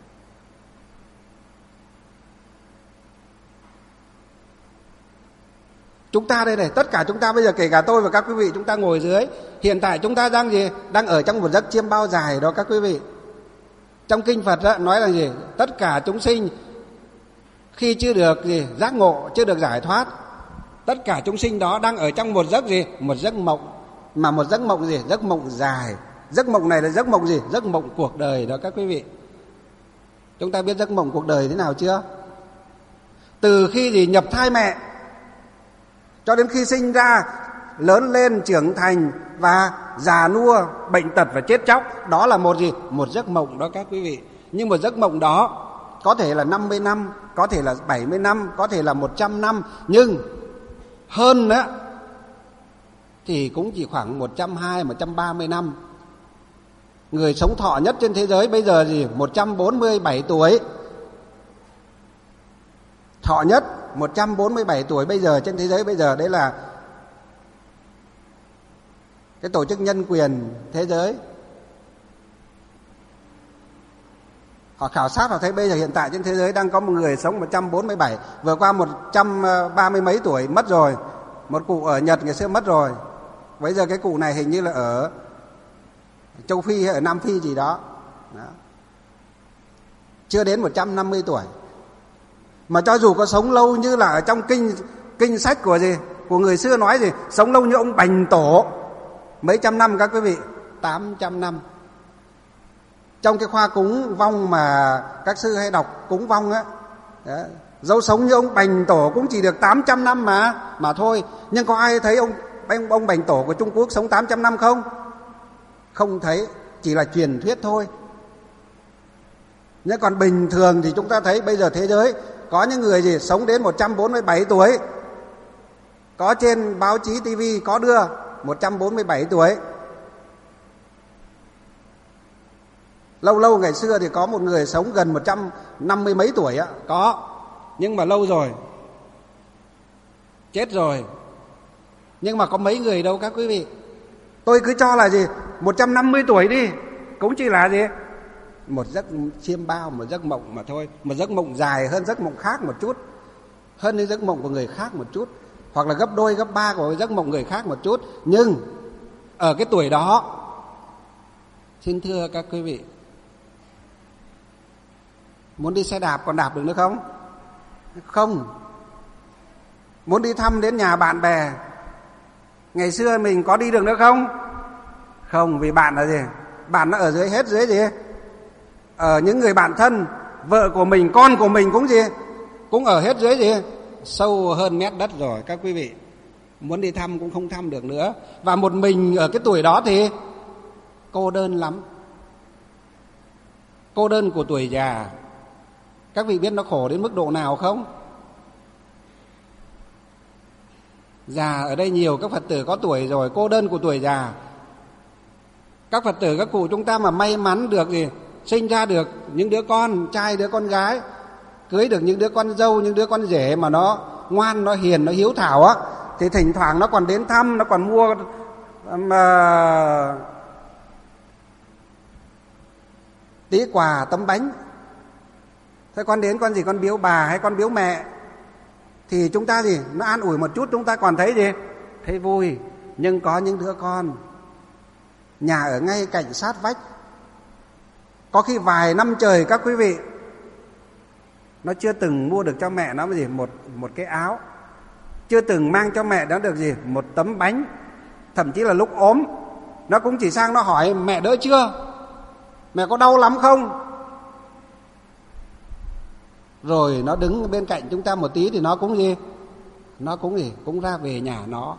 Chúng ta đây này, tất cả chúng ta bây giờ, kể cả tôi và các quý vị, chúng ta ngồi dưới, hiện tại chúng ta đang gì? Đang ở trong một giấc chiêm bao dài đó các quý vị. Trong kinh Phật đó, nói là gì? Tất cả chúng sinh khi chưa được gì? Giác ngộ, chưa được giải thoát, Tất cả chúng sinh đó đang ở trong một giấc gì? Một giấc mộng. Mà một giấc mộng gì? Giấc mộng dài. Giấc mộng này là giấc mộng gì? Giấc mộng cuộc đời đó các quý vị. Chúng ta biết giấc mộng cuộc đời thế nào chưa? Từ khi gì nhập thai mẹ cho đến khi sinh ra, lớn lên, trưởng thành và già nua, bệnh tật và chết chóc, đó là một gì? Một giấc mộng đó các quý vị. Nhưng một giấc mộng đó có thể là năm mươi năm, có thể là bảy mươi năm, có thể là một trăm năm, nhưng hơn nữa thì cũng chỉ khoảng một trăm hai mươi, một trăm ba mươi năm. Người sống thọ nhất trên thế giới bây giờ gì? một trăm bốn mươi bảy tuổi. Thọ nhất một trăm bốn mươi bảy tuổi bây giờ trên thế giới bây giờ, đấy là cái tổ chức nhân quyền thế giới. Họ khảo sát họ thấy bây giờ hiện tại trên thế giới đang có một người sống một trăm bốn mươi bảy, vừa qua một trăm ba mươi mấy tuổi mất rồi. Một cụ ở Nhật ngày xưa mất rồi. Bây giờ cái cụ này hình như là ở châu Phi hay ở Nam Phi gì đó. Đó. Chưa đến một trăm năm mươi tuổi. Mà cho dù có sống lâu như là ở trong kinh kinh sách của gì? Của người xưa nói gì? Sống lâu như ông Bành Tổ. Mấy trăm năm các quý vị? tám trăm năm. Trong cái khoa cúng vong mà các sư hay đọc cúng vong á, dẫu sống như ông Bành Tổ cũng chỉ được tám trăm năm mà mà thôi. Nhưng có ai thấy ông ông, ông Bành Tổ của Trung Quốc sống tám trăm năm không? Không thấy, chỉ là truyền thuyết thôi. Nhưng còn bình thường thì chúng ta thấy bây giờ thế giới có những người gì sống đến một trăm bốn mươi bảy tuổi. Có trên báo chí ti vi có đưa một trăm bốn mươi bảy tuổi. Lâu lâu ngày xưa thì có một người sống gần một trăm năm mươi mấy tuổi á, có. Nhưng mà lâu rồi, chết rồi. Nhưng mà có mấy người đâu các quý vị. Tôi cứ cho là gì, một trăm năm mươi tuổi đi, cũng chỉ là gì, một giấc chiêm bao, một giấc mộng mà thôi. Một giấc mộng dài hơn giấc mộng khác một chút, hơn những giấc mộng của người khác một chút, hoặc là gấp đôi gấp ba của giấc mộng người khác một chút. Nhưng ở cái tuổi đó, xin thưa các quý vị, muốn đi xe đạp còn đạp được nữa không? Không. Muốn đi thăm đến nhà bạn bè ngày xưa mình có đi được nữa không? Không, vì bạn là gì? Bạn nó ở dưới hết dưới gì? Ở những người bạn thân, vợ của mình, con của mình cũng gì? Cũng ở hết dưới gì? Sâu hơn mét đất rồi các quý vị. Muốn đi thăm cũng không thăm được nữa. Và một mình ở cái tuổi đó thì cô đơn lắm. Cô đơn của tuổi già. Các vị biết nó khổ đến mức độ nào không? Già ở đây nhiều các Phật tử có tuổi rồi, cô đơn của tuổi già. Các Phật tử, các cụ chúng ta mà may mắn được gì, sinh ra được những đứa con trai, đứa con gái, cưới được những đứa con dâu, những đứa con rể mà nó ngoan, nó hiền, nó hiếu thảo á, thì thỉnh thoảng nó còn đến thăm, nó còn mua mà tí quà tấm bánh. Thế con đến con gì, con biếu bà hay con biếu mẹ, thì chúng ta gì, nó an ủi một chút, chúng ta còn thấy gì, thấy vui. Nhưng có những đứa con nhà ở ngay cạnh sát vách, có khi vài năm trời các quý vị, nó chưa từng mua được cho mẹ nó gì một một cái áo, chưa từng mang cho mẹ nó được gì một tấm bánh. Thậm chí là lúc ốm, nó cũng chỉ sang nó hỏi mẹ đỡ chưa, mẹ có đau lắm không. Rồi nó đứng bên cạnh chúng ta một tí thì nó cũng gì, nó cũng gì, cũng ra về nhà nó.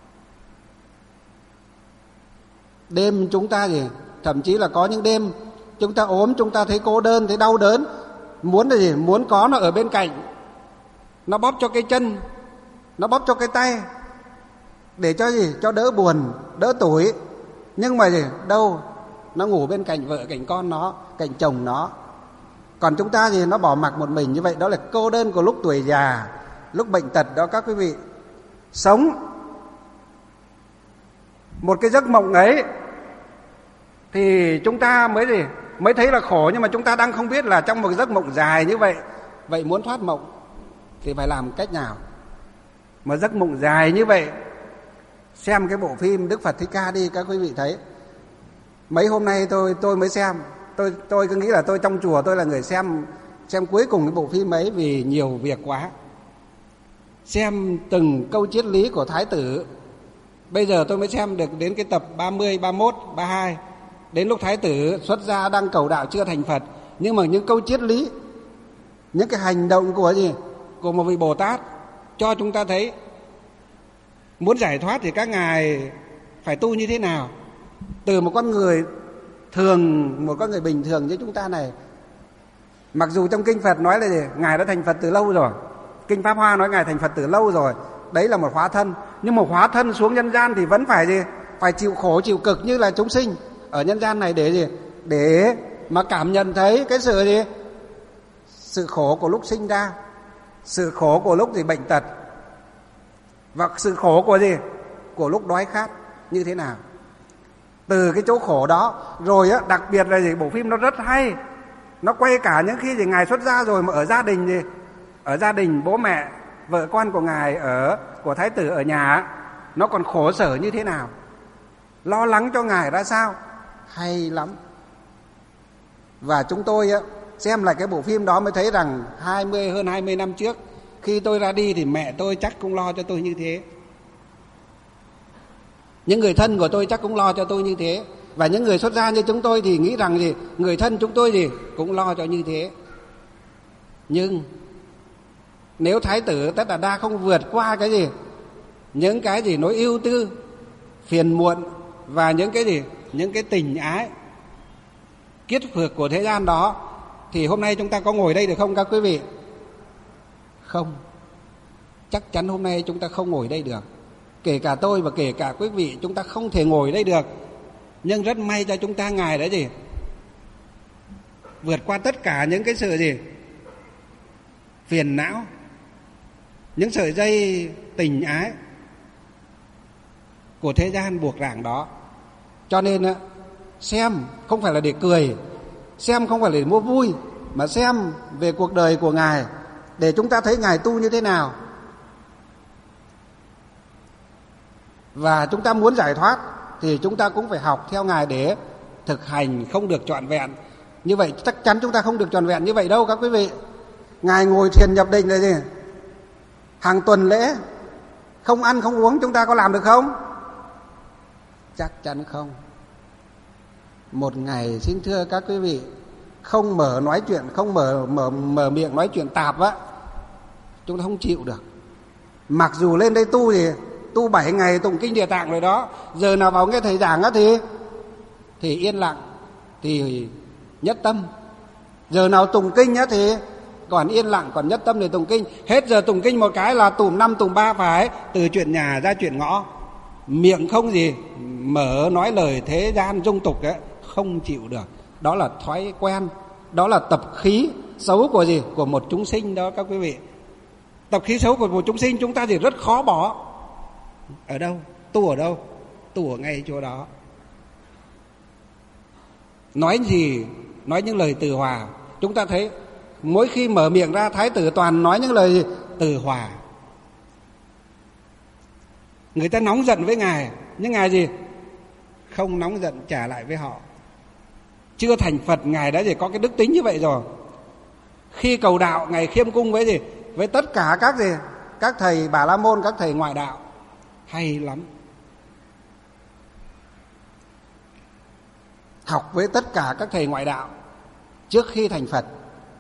Đêm chúng ta gì, thậm chí là có những đêm chúng ta ốm, chúng ta thấy cô đơn, thấy đau đớn, muốn là gì, muốn có nó ở bên cạnh, nó bóp cho cái chân, nó bóp cho cái tay, để cho gì, cho đỡ buồn, đỡ tủi. Nhưng mà gì, đâu, nó ngủ bên cạnh vợ, cạnh con nó, cạnh chồng nó. Còn chúng ta gì, nó bỏ mặc một mình như vậy. Đó là cô đơn của lúc tuổi già, lúc bệnh tật đó các quý vị. Sống một cái giấc mộng ấy thì chúng ta mới gì, mới thấy là khổ. Nhưng mà chúng ta đang không biết là trong một giấc mộng dài như vậy, vậy muốn thoát mộng thì phải làm cách nào? Mà giấc mộng dài như vậy, xem cái bộ phim Đức Phật Thích Ca đi các quý vị thấy. Mấy hôm nay tôi tôi mới xem. Tôi tôi cứ nghĩ là tôi trong chùa tôi là người xem xem cuối cùng cái bộ phim ấy, vì nhiều việc quá. xem từng câu triết lý của Thái tử. Bây giờ tôi mới xem được đến cái tập ba mươi, ba mươi mốt, ba mươi hai. Đến lúc Thái tử xuất gia đang cầu đạo chưa thành Phật, nhưng mà những câu triết lý, những cái hành động của gì? Của một vị Bồ Tát cho chúng ta thấy muốn giải thoát thì các ngài phải tu như thế nào. Từ một con người thường, một con người bình thường như chúng ta này, mặc dù trong kinh Phật nói là gì? Ngài đã thành Phật từ lâu rồi. Kinh Pháp Hoa nói Ngài thành Phật từ lâu rồi. Đấy là một hóa thân. Nhưng mà hóa thân xuống nhân gian thì vẫn phải gì? Phải chịu khổ, chịu cực như là chúng sinh ở nhân gian này để gì? Để mà cảm nhận thấy cái sự gì? Sự khổ của lúc sinh ra, sự khổ của lúc gì bệnh tật, và sự khổ của gì? Của lúc đói khát như thế nào. Từ cái chỗ khổ đó, rồi á, đặc biệt là gì? Bộ phim nó rất hay. Nó quay cả những khi gì Ngài xuất gia rồi mà ở gia đình gì? Ở gia đình bố mẹ, vợ con của Ngài, ở của Thái tử ở nhà, nó còn khổ sở như thế nào, lo lắng cho Ngài ra sao. Hay lắm. Và chúng tôi á, xem lại cái bộ phim đó mới thấy rằng hai mươi, hơn hai mươi năm trước, khi tôi ra đi thì mẹ tôi chắc cũng lo cho tôi như thế. Những người thân của tôi chắc cũng lo cho tôi như thế. Và những người xuất gia như chúng tôi thì nghĩ rằng gì? Người thân chúng tôi gì? Cũng lo cho như thế. Nhưng nếu Thái tử Tất Đạt Đa không vượt qua cái gì? Những cái gì nỗi ưu tư, phiền muộn và những cái gì? Những cái tình ái kiết phược của thế gian đó, thì hôm nay chúng ta có ngồi đây được không các quý vị? Không. Chắc chắn hôm nay chúng ta không ngồi đây được. Kể cả tôi và kể cả quý vị, chúng ta không thể ngồi đây được. Nhưng rất may cho chúng ta, Ngài đã gì? Vượt qua tất cả những cái sự gì? Phiền não, những sợi dây tình ái của thế gian buộc ràng đó. Cho nên xem không phải là để cười, xem không phải là để mua vui, mà xem về cuộc đời của Ngài để chúng ta thấy Ngài tu như thế nào. Và chúng ta muốn giải thoát thì chúng ta cũng phải học theo Ngài để thực hành không được trọn vẹn. Như vậy chắc chắn chúng ta không được trọn vẹn như vậy đâu các quý vị. Ngài ngồi thiền nhập định là gì? Hàng tuần lễ, không ăn không uống, chúng ta có làm được không? Chắc chắn không. Một ngày xin thưa các quý vị, không mở nói chuyện, không mở mở mở miệng nói chuyện tạp á, chúng ta không chịu được. Mặc dù lên đây tu thì tu bảy ngày tụng kinh Địa Tạng rồi đó, giờ nào vào nghe thầy giảng á thì thì yên lặng, thì nhất tâm. Giờ nào tụng kinh á thì còn yên lặng, còn nhất tâm để tụng kinh. Hết giờ tụng kinh một cái là tụng năm tụng ba, phải từ chuyện nhà ra chuyện ngõ, miệng không gì mở nói lời thế gian dung tục ấy, không chịu được. Đó là thói quen, đó là tập khí xấu của gì? Của một chúng sinh đó các quý vị. Tập khí xấu của một chúng sinh chúng ta thì rất khó bỏ. Ở đâu? Tu ở đâu? Tu ở ngay chỗ đó. Nói gì? Nói những lời từ hòa. Chúng ta thấy mỗi khi mở miệng ra, Thái tử toàn nói những lời gì? Từ hòa. Người ta nóng giận với Ngài, nhưng Ngài gì? Không nóng giận trả lại với họ. Chưa thành Phật, Ngài đã gì có cái đức tính như vậy rồi. Khi cầu đạo, Ngài khiêm cung với gì? Với tất cả các gì? Các thầy Bà La Môn, các thầy ngoại đạo. Hay lắm. Học với tất cả các thầy ngoại đạo trước khi thành Phật.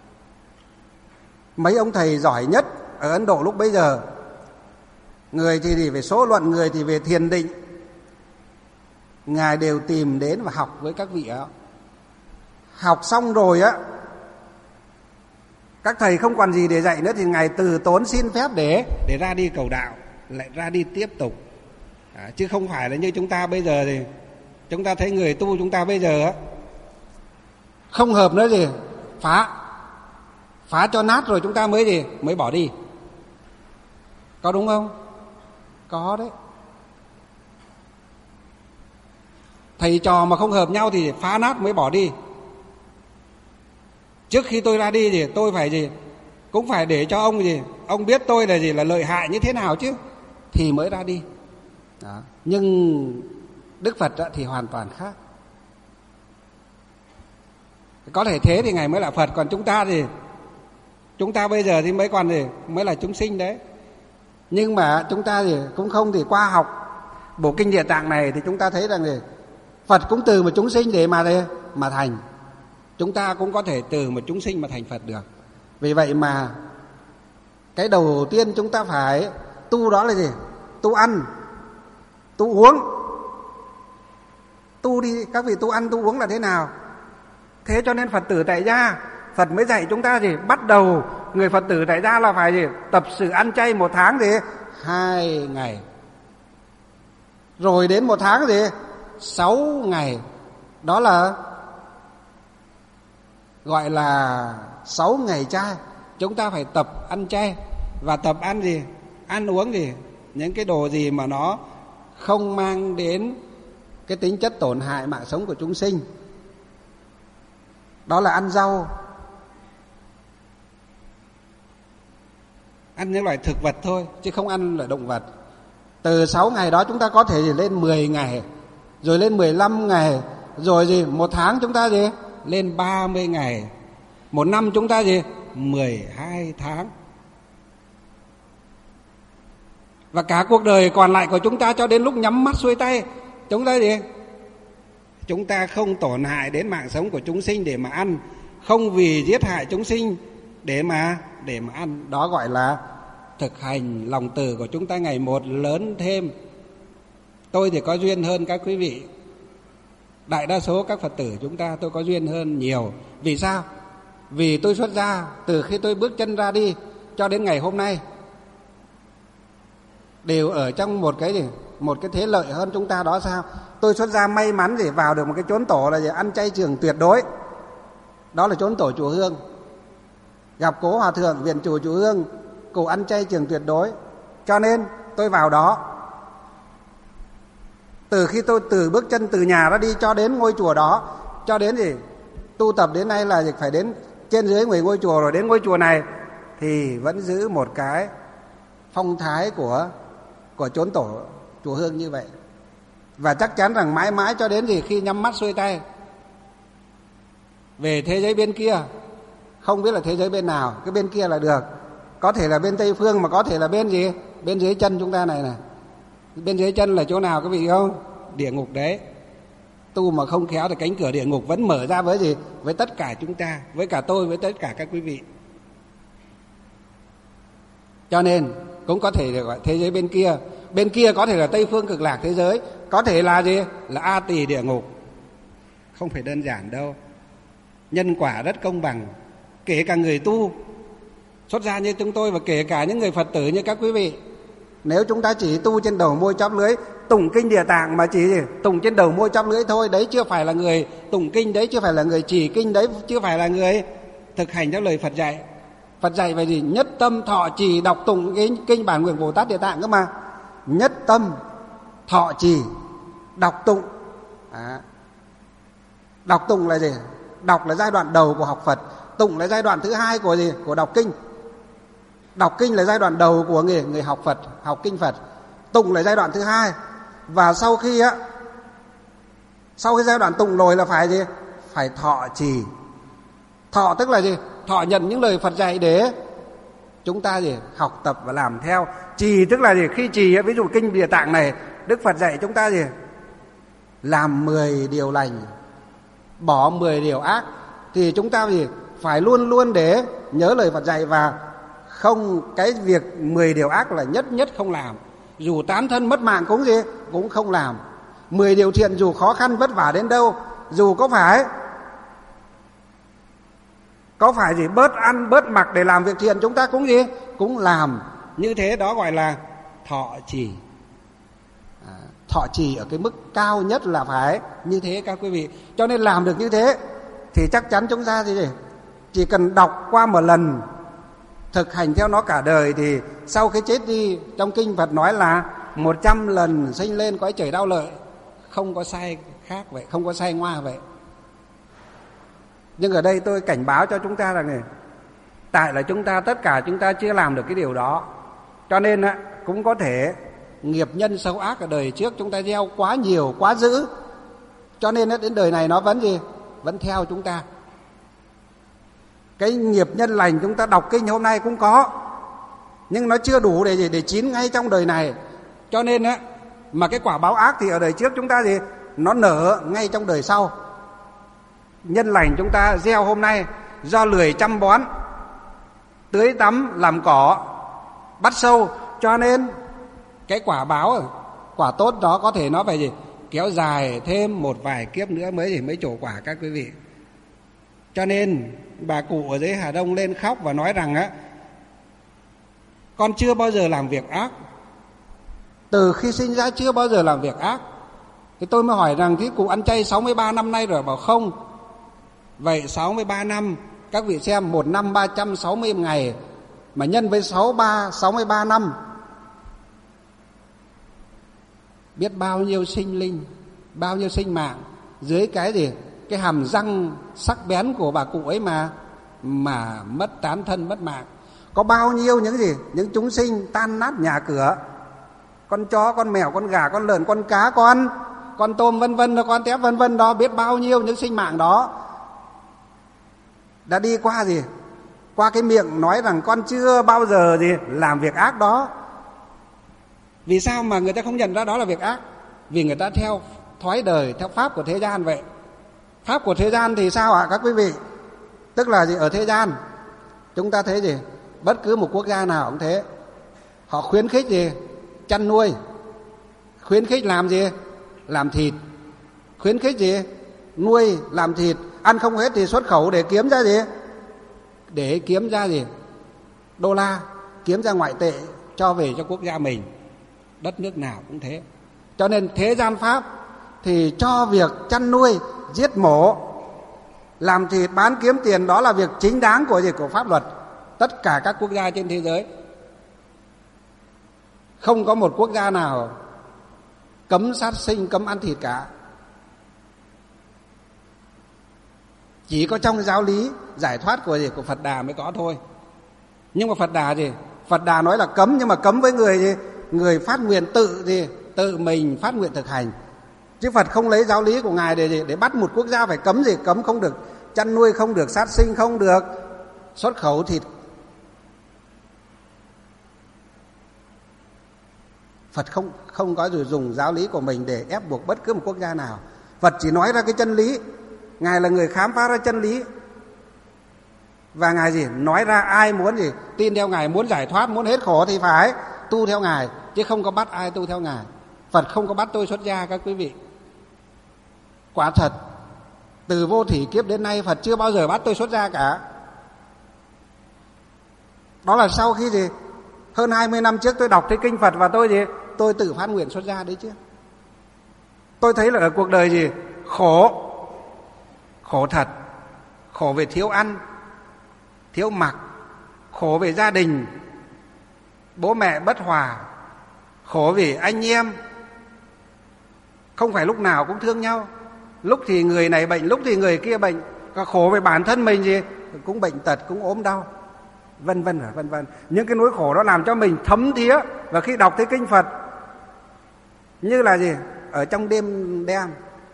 Mấy ông thầy giỏi nhất ở Ấn Độ lúc bấy giờ, người thì, thì về số luận, người thì về thiền định, Ngài đều tìm đến và học với các vị đó. Học xong rồi á, các thầy không còn gì để dạy nữa thì Ngài từ tốn xin phép để để ra đi cầu đạo, lại ra đi tiếp tục. À, chứ không phải là như chúng ta bây giờ thì chúng ta thấy người tu chúng ta bây giờ á, không hợp nữa gì phá phá cho nát rồi chúng ta mới gì mới bỏ đi. Có đúng không? Có đấy. Thầy trò mà không hợp nhau thì phá nát mới bỏ đi. Trước khi tôi ra đi thì tôi phải gì cũng phải để cho ông gì ông biết tôi là gì là lợi hại như thế nào chứ, thì mới ra đi. Đó. Nhưng Đức Phật thì hoàn toàn khác. Có thể thế thì Ngài mới là Phật, còn chúng ta thì chúng ta bây giờ thì mới còn gì mới là chúng sinh đấy. Nhưng mà chúng ta thì cũng không thì qua học bộ kinh Địa Tạng này thì chúng ta thấy rằng thì Phật cũng từ một chúng sinh để mà mà thành. Chúng ta cũng có thể từ một chúng sinh mà thành Phật được. Vì vậy mà cái đầu tiên chúng ta phải tu đó là gì? Tu ăn, tu uống. Tu đi, các vị tu ăn tu uống là thế nào? Thế cho nên Phật tử tại gia, Phật mới dạy chúng ta gì? Bắt đầu người Phật tử tại gia là phải gì? Tập sự ăn chay một tháng gì? Hai ngày. Rồi đến một tháng gì? Sáu ngày. Đó là gọi là sáu ngày chay. Chúng ta phải tập ăn chay. Và tập ăn gì? Ăn uống gì? Những cái đồ gì mà nó không mang đến cái tính chất tổn hại mạng sống của chúng sinh. Đó là ăn rau, ăn những loại thực vật thôi, chứ không ăn loại động vật. Từ sáu ngày đó chúng ta có thể lên mười ngày, rồi lên mười lăm ngày, rồi gì? Một tháng chúng ta gì? Lên ba mươi ngày. Một năm chúng ta gì? mười hai tháng. Và cả cuộc đời còn lại của chúng ta cho đến lúc nhắm mắt xuôi tay, chúng ta gì? Chúng ta không tổn hại đến mạng sống của chúng sinh để mà ăn, không vì giết hại chúng sinh để mà để mà ăn. Đó gọi là thực hành lòng từ của chúng ta ngày một lớn thêm. Tôi thì có duyên hơn các quý vị. Đại đa số các Phật tử chúng ta tôi có duyên hơn nhiều. Vì sao? Vì tôi xuất gia từ khi tôi bước chân ra đi cho đến ngày hôm nay đều ở trong một cái gì? Một cái thế lợi hơn chúng ta. Đó sao? Tôi xuất gia may mắn gì vào được một cái chốn tổ là gì? Ăn chay trường tuyệt đối. Đó là chốn tổ chùa Hương. Gặp Cố Hòa Thượng viện chủ chùa Hương, cụ ăn chay trường tuyệt đối. Cho nên tôi vào đó. Từ khi tôi từ bước chân từ nhà ra đi cho đến ngôi chùa đó, cho đến gì? Tu tập đến nay là phải đến trên dưới mười ngôi chùa, rồi đến ngôi chùa này thì vẫn giữ một cái phong thái của của chốn tổ chùa Hương như vậy. Và chắc chắn rằng mãi mãi cho đến gì? Khi nhắm mắt xuôi tay về thế giới bên kia, không biết là thế giới bên nào, cái bên kia là được. Có thể là bên Tây Phương, mà có thể là bên gì? Bên dưới chân chúng ta này này. Bên dưới chân là chỗ nào các vị không? Địa ngục đấy. Tu mà không khéo thì cánh cửa địa ngục vẫn mở ra với gì? Với tất cả chúng ta, với cả tôi, với tất cả các quý vị. Cho nên cũng có thể gọi thế giới bên kia. Bên kia có thể là Tây Phương Cực Lạc thế giới, có thể là gì? Là A Tỳ địa ngục. Không phải đơn giản đâu. Nhân quả rất công bằng. Kể cả người tu xuất gia như chúng tôi, và kể cả những người Phật tử như các quý vị, nếu chúng ta chỉ tu trên đầu môi chóp lưỡi, tụng kinh Địa Tạng mà chỉ tụng trên đầu môi chóp lưỡi thôi, đấy chưa phải là người tụng kinh, đấy chưa phải là người trì kinh, đấy chưa phải là người thực hành theo lời Phật dạy. Phật dạy về gì? Nhất tâm thọ trì đọc tụng cái kinh Bản Nguyện Bồ Tát Địa Tạng cơ mà. Nhất tâm thọ trì đọc tụng. À. Đọc tụng là gì? Đọc là giai đoạn đầu của học Phật, tụng là giai đoạn thứ hai của gì? Của đọc kinh. Đọc kinh là giai đoạn đầu của người người học Phật, học kinh Phật. Tụng là giai đoạn thứ hai. Và sau khi á, sau cái giai đoạn tụng rồi là phải gì? Phải thọ trì. Thọ tức là gì? Thọ nhận những lời Phật dạy để chúng ta gì? Học tập và làm theo. Trì tức là gì? Khi trì, ví dụ kinh Địa Tạng này, Đức Phật dạy chúng ta gì? Làm mười điều lành, bỏ mười điều ác. Thì chúng ta gì? Phải luôn luôn để nhớ lời Phật dạy, và không cái việc mười điều ác là nhất nhất không làm. Dù tán thân mất mạng cũng gì? Cũng không làm. Mười điều thiện dù khó khăn vất vả đến đâu, dù có phải Có phải gì? Bớt ăn, bớt mặc để làm việc thiện, chúng ta cũng gì? Cũng làm. Như thế đó gọi là thọ trì. À, thọ trì ở cái mức cao nhất là phải như thế các quý vị. Cho nên làm được như thế thì chắc chắn chúng ta gì? Chỉ cần đọc qua một lần, thực hành theo nó cả đời, thì sau khi chết đi, trong kinh Phật nói là một trăm lần sinh lên cõi trời đau lợi. Không có sai khác vậy, không có sai ngoa vậy. Nhưng ở đây tôi cảnh báo cho chúng ta rằng này, tại là chúng ta tất cả chúng ta chưa làm được cái điều đó, cho nên cũng có thể nghiệp nhân xấu ác ở đời trước chúng ta gieo quá nhiều, quá dữ, cho nên đến đời này nó vẫn gì? Vẫn theo chúng ta. Cái nghiệp nhân lành chúng ta đọc kinh hôm nay cũng có, nhưng nó chưa đủ để gì? Để chín ngay trong đời này. Cho nên á, mà cái quả báo ác thì ở đời trước chúng ta gì? Nó nở ngay trong đời sau. Nhân lành chúng ta gieo hôm nay do lười chăm bón, tưới tắm làm cỏ, bắt sâu, cho nên cái quả báo, quả tốt đó có thể nó phải gì? Kéo dài thêm một vài kiếp nữa mới gì? Mới trổ quả các quý vị. Cho nên bà cụ ở dưới Hà Đông lên khóc và nói rằng á, con chưa bao giờ làm việc ác, từ khi sinh ra chưa bao giờ làm việc ác. Thì tôi mới hỏi rằng thế cụ ăn chay sáu mươi ba năm nay rồi? Bảo không. Vậy sáu mươi ba năm, các vị xem, một năm ba trăm sáu mươi ngày mà nhân với sáu mươi ba năm, biết bao nhiêu sinh linh, bao nhiêu sinh mạng dưới cái gì? Cái hàm răng sắc bén của bà cụ ấy mà mà mất tán thân, mất mạng. Có bao nhiêu những gì? Những chúng sinh tan nát nhà cửa, con chó, con mèo, con gà, con lợn, con cá, con con tôm vân vân, con tép vân vân đó, biết bao nhiêu những sinh mạng đó đã đi qua gì? Qua cái miệng nói rằng con chưa bao giờ gì làm việc ác đó. Vì sao mà người ta không nhận ra đó là việc ác? Vì người ta theo thói đời, theo pháp của thế gian vậy. Pháp của thế gian thì sao ạ các quý vị? Tức là gì? Ở thế gian chúng ta thấy gì? Bất cứ một quốc gia nào cũng thế. Họ khuyến khích gì? Chăn nuôi. Khuyến khích làm gì? Làm thịt. Khuyến khích gì? Nuôi, làm thịt. Ăn không hết thì xuất khẩu để kiếm ra gì? Để kiếm ra gì? Đô la, kiếm ra ngoại tệ cho về cho quốc gia mình. Đất nước nào cũng thế. Cho nên thế gian pháp thì cho việc chăn nuôi, giết mổ, làm thịt, bán kiếm tiền, đó là việc chính đáng của gì? Của pháp luật. Tất cả các quốc gia trên thế giới, không có một quốc gia nào cấm sát sinh, cấm ăn thịt cả. Chỉ có trong giáo lý giải thoát của gì? Của Phật Đà mới có thôi. Nhưng mà Phật Đà gì? Phật Đà nói là cấm, nhưng mà cấm với người gì? Người phát nguyện tự gì? Tự mình phát nguyện thực hành. Chứ Phật không lấy giáo lý của Ngài để gì? Để bắt một quốc gia phải cấm gì? Cấm không được chăn nuôi, không được sát sinh, không được xuất khẩu thịt. Phật không không có rồi dùng giáo lý của mình để ép buộc bất cứ một quốc gia nào. Phật chỉ nói ra cái chân lý. Ngài là người khám phá ra chân lý. Và Ngài gì? Nói ra ai muốn gì? Tin theo Ngài, muốn giải thoát, muốn hết khổ thì phải tu theo Ngài, chứ không có bắt ai tu theo Ngài. Phật không có bắt tôi xuất gia các quý vị. Quả thật, từ vô thủy kiếp đến nay Phật chưa bao giờ bắt tôi xuất gia cả. Đó là sau khi gì? Hơn hai mươi năm trước tôi đọc thấy kinh Phật và tôi gì? Tôi tự phát nguyện xuất gia đấy chứ. Tôi thấy là ở cuộc đời gì? Khổ. Khổ thật. Khổ về thiếu ăn, thiếu mặc, khổ về gia đình, bố mẹ bất hòa, khổ vì anh em không phải lúc nào cũng thương nhau. Lúc thì người này bệnh, lúc thì người kia bệnh. Và khổ về bản thân mình gì? Cũng bệnh tật, cũng ốm đau, vân vân và vân vân. Những cái nỗi khổ đó làm cho mình thấm thía. Và khi đọc thấy kinh Phật như là gì? Ở trong đêm đêm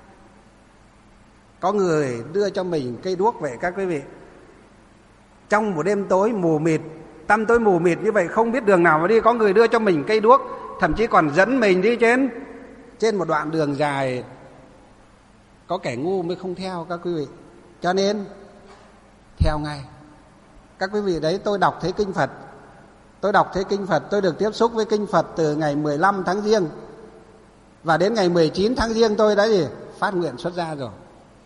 có người đưa cho mình cây đuốc vậy các quý vị. Trong một đêm tối mù mịt, tăm tối mù mịt như vậy, không biết đường nào mà đi, có người đưa cho mình cây đuốc, thậm chí còn dẫn mình đi trên trên một đoạn đường dài. Có kẻ ngu mới không theo các quý vị. Cho nên theo ngay. Các quý vị đấy, tôi đọc thấy kinh Phật. Tôi đọc thấy kinh Phật, tôi được tiếp xúc với kinh Phật từ ngày mười lăm tháng Giêng. Và đến ngày mười chín tháng Giêng tôi đã gì? Phát nguyện xuất gia rồi.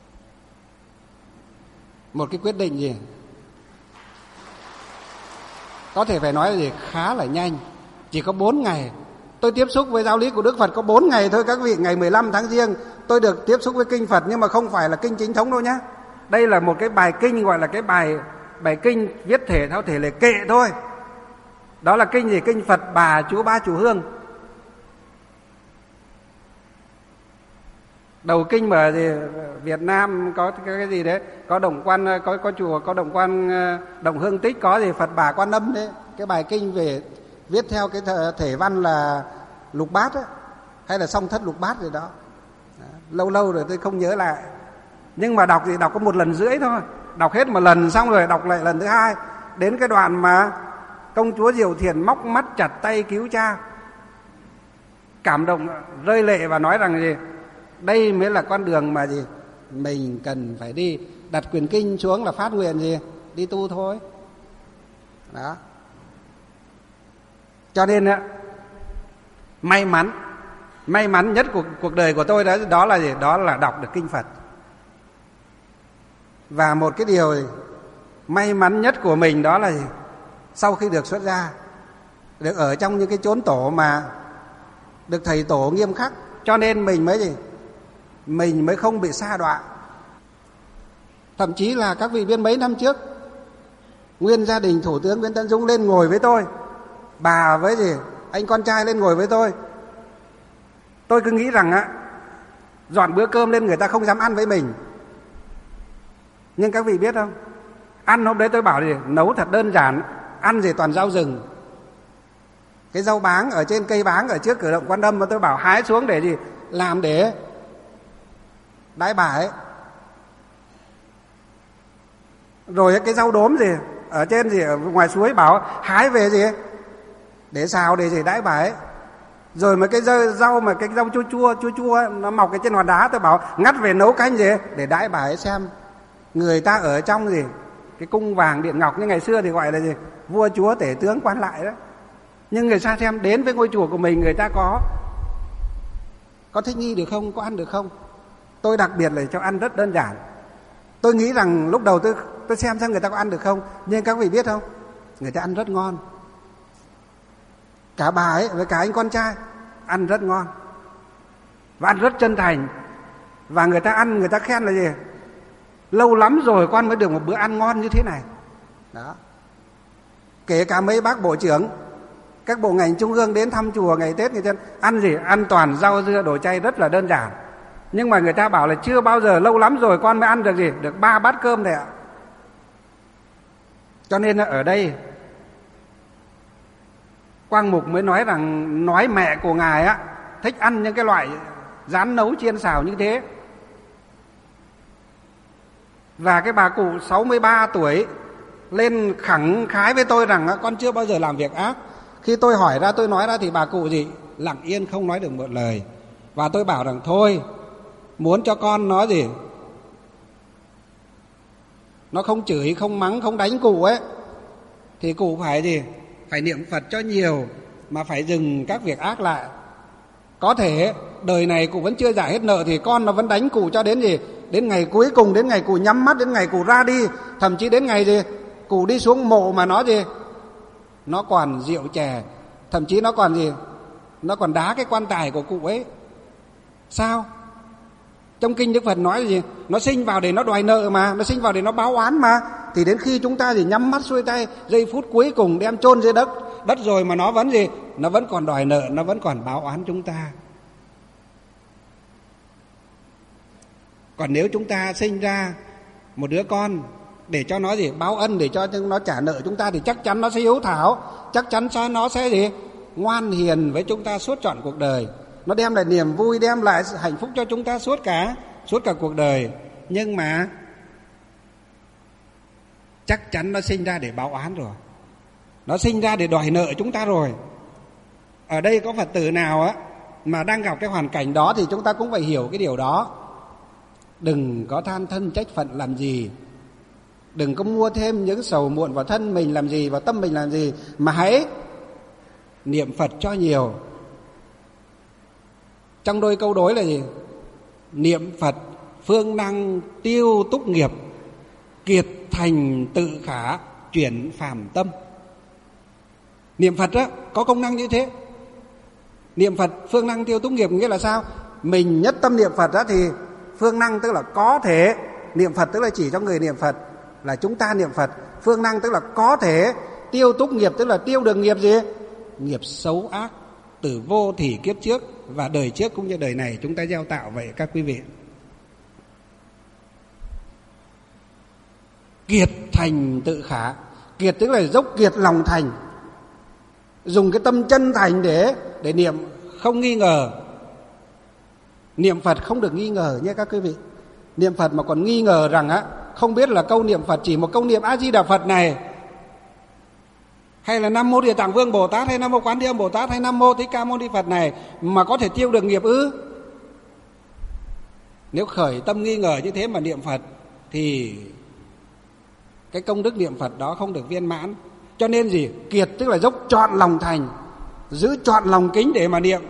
Một cái quyết định gì? Có thể phải nói là gì? Khá là nhanh. Chỉ có bốn ngày. Tôi tiếp xúc với giáo lý của Đức Phật có bốn ngày thôi các vị. Ngày mười lăm tháng Giêng tôi được tiếp xúc với kinh Phật, nhưng mà không phải là kinh chính thống đâu nhé. Đây là một cái bài kinh gọi là cái bài bài kinh viết thể theo thể lệ kệ thôi. Đó là kinh gì? Kinh Phật Bà Chú Ba Chùa Hương. Đầu kinh mà gì, Việt Nam có cái gì đấy, có Đồng Quan, có có chùa, có Đồng Quan, Đồng Hương Tích, có gì Phật Bà Quan Âm đấy. Cái bài kinh về viết theo cái thể văn là lục bát ấy, hay là song thất lục bát gì đó. Đó. Lâu lâu rồi tôi không nhớ lại. Nhưng mà đọc thì đọc có một lần rưỡi thôi. Đọc hết một lần xong rồi đọc lại lần thứ hai. Đến cái đoạn mà Công chúa Diệu Thiền móc mắt chặt tay cứu cha, cảm động rơi lệ và nói rằng gì? Đây mới là con đường mà gì? Mình cần phải đi. Đặt quyển kinh xuống là phát nguyện gì? Đi tu thôi. Đó. Cho nên á, may mắn, may mắn nhất của cuộc đời của tôi đó, đó là gì? Đó là đọc được kinh Phật. Và một cái điều may mắn nhất của mình đó là gì? Sau khi được xuất gia, được ở trong những cái chốn tổ mà được thầy tổ nghiêm khắc, cho nên mình mới gì? Mình mới không bị sa đọa. Thậm chí là các vị biết mấy năm trước, nguyên gia đình Thủ tướng Nguyễn Tấn Dũng lên ngồi với tôi, bà với gì? Anh con trai lên ngồi với tôi. Tôi cứ nghĩ rằng á, dọn bữa cơm lên người ta không dám ăn với mình. Nhưng các vị biết không, ăn hôm đấy tôi bảo gì? Nấu thật đơn giản, ăn gì toàn rau rừng. Cái rau báng ở trên cây báng ở trước cửa động Quan Âm mà tôi bảo hái xuống để gì? Làm để đãi bà ấy. Rồi cái rau đốm gì ở trên gì ở ngoài suối bảo hái về gì để xào để gì đãi bà ấy. Rồi mà cái rau mà cái rau chua chua chua chua nó mọc ở trên hòn đá, tôi bảo ngắt về nấu canh gì để đãi bà ấy xem. Người ta ở trong gì cái cung vàng điện ngọc như ngày xưa thì gọi là gì? Vua chúa tể tướng quan lại đó. Nhưng người ta xem đến với ngôi chùa của mình, người ta có có thích nghi được không, có ăn được không? Tôi đặc biệt là cho ăn rất đơn giản. Tôi nghĩ rằng lúc đầu tôi tôi xem xem người ta có ăn được không, nhưng các vị biết không, người ta ăn rất ngon. Cả bà ấy với cả anh con trai ăn rất ngon và ăn rất chân thành. Và người ta ăn, người ta khen là gì? Lâu lắm rồi con mới được một bữa ăn ngon như thế này. Đó. Kể cả mấy bác bộ trưởng các bộ ngành trung ương đến thăm chùa ngày Tết, người ta ăn gì? Ăn toàn rau dưa đồ chay rất là đơn giản. Nhưng mà người ta bảo là chưa bao giờ, lâu lắm rồi con mới ăn được gì? Được ba bát cơm này ạ. Cho nên ở đây Quang Mục mới nói rằng, nói mẹ của ngài á thích ăn những cái loại rán nấu chiên xào như thế. Và cái bà cụ sáu mươi ba tuổi lên khẳng khái với tôi rằng con chưa bao giờ làm việc ác. Khi tôi hỏi ra, tôi nói ra thì bà cụ gì? Lặng yên không nói được một lời. Và tôi bảo rằng thôi, muốn cho con nó gì? Nó không chửi, không mắng, không đánh cụ ấy, thì cụ phải gì? Phải niệm Phật cho nhiều, mà phải dừng các việc ác lại. Có thể đời này cụ vẫn chưa trả hết nợ thì con nó vẫn đánh cụ cho đến gì? Đến ngày cuối cùng, đến ngày cụ nhắm mắt, đến ngày cụ ra đi, thậm chí đến ngày gì? Cụ đi xuống mộ mà nó gì? Nó còn rượu chè, thậm chí nó còn gì? Nó còn đá cái quan tài của cụ ấy. Sao? Trong kinh Đức Phật nói gì? Nó sinh vào để nó đòi nợ mà, nó sinh vào để nó báo oán mà. Thì đến khi chúng ta thì nhắm mắt xuôi tay, giây phút cuối cùng đem chôn dưới đất, đất rồi mà nó vẫn gì? Nó vẫn còn đòi nợ, nó vẫn còn báo oán chúng ta. Còn nếu chúng ta sinh ra một đứa con để cho nó gì? Báo ân, để cho nó trả nợ chúng ta, thì chắc chắn nó sẽ hiếu thảo, chắc chắn nó sẽ gì? Ngoan hiền với chúng ta suốt trọn cuộc đời. Nó đem lại niềm vui, đem lại hạnh phúc cho chúng ta suốt cả suốt cả cuộc đời. Nhưng mà chắc chắn nó sinh ra để báo oán rồi, nó sinh ra để đòi nợ chúng ta rồi. Ở đây có Phật tử nào á mà đang gặp cái hoàn cảnh đó thì chúng ta cũng phải hiểu cái điều đó. Đừng có than thân trách phận làm gì, đừng có mua thêm những sầu muộn vào thân mình làm gì, vào tâm mình làm gì, mà hãy niệm Phật cho nhiều. Trong đôi câu đối là gì? Niệm Phật phương năng tiêu túc nghiệp, kiệt thành tự khả chuyển phàm tâm. Niệm Phật á có công năng như thế. Niệm Phật phương năng tiêu túc nghiệp nghĩa là sao? Mình nhất tâm niệm Phật á thì phương năng tức là có thể niệm Phật, tức là chỉ cho người niệm Phật là chúng ta niệm Phật. Phương năng tức là có thể tiêu túc nghiệp, tức là tiêu được nghiệp gì? Nghiệp xấu ác từ vô thỉ kiếp trước và đời trước cũng như đời này chúng ta gieo tạo vậy các quý vị. Kiệt thành tự khả. Kiệt tức là dốc kiệt lòng thành, dùng cái tâm chân thành để để niệm, không nghi ngờ. Niệm Phật không được nghi ngờ nhé các quý vị. Niệm Phật mà còn nghi ngờ rằng á, không biết là câu niệm Phật chỉ một câu niệm A Di Đà Phật này hay là Nam Mô Địa Tạng Vương Bồ Tát, hay Nam Mô Quán Thế Âm Bồ Tát, hay Nam Mô Thích Ca Mâu Ni Phật này mà có thể tiêu được nghiệp ư? Nếu khởi tâm nghi ngờ như thế mà niệm Phật thì cái công đức niệm Phật đó không được viên mãn. Cho nên gì? Kiệt tức là dốc trọn lòng thành, giữ trọn lòng kính để mà niệm.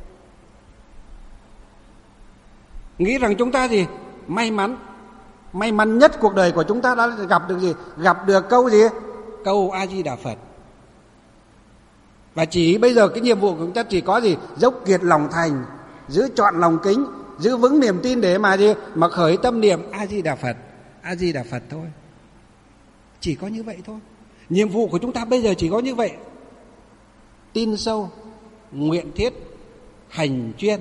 Nghĩ rằng chúng ta gì? May mắn. May mắn nhất cuộc đời của chúng ta đã gặp được gì? Gặp được câu gì? Câu A Di Đà Phật. Và chỉ bây giờ cái nhiệm vụ của chúng ta chỉ có gì? Dốc kiệt lòng thành, giữ trọn lòng kính, giữ vững niềm tin để mà gì? Mà khởi tâm niệm A Di Đà Phật, A Di Đà Phật thôi. Chỉ có như vậy thôi. Nhiệm vụ của chúng ta bây giờ chỉ có như vậy. Tin sâu, nguyện thiết, hành chuyên.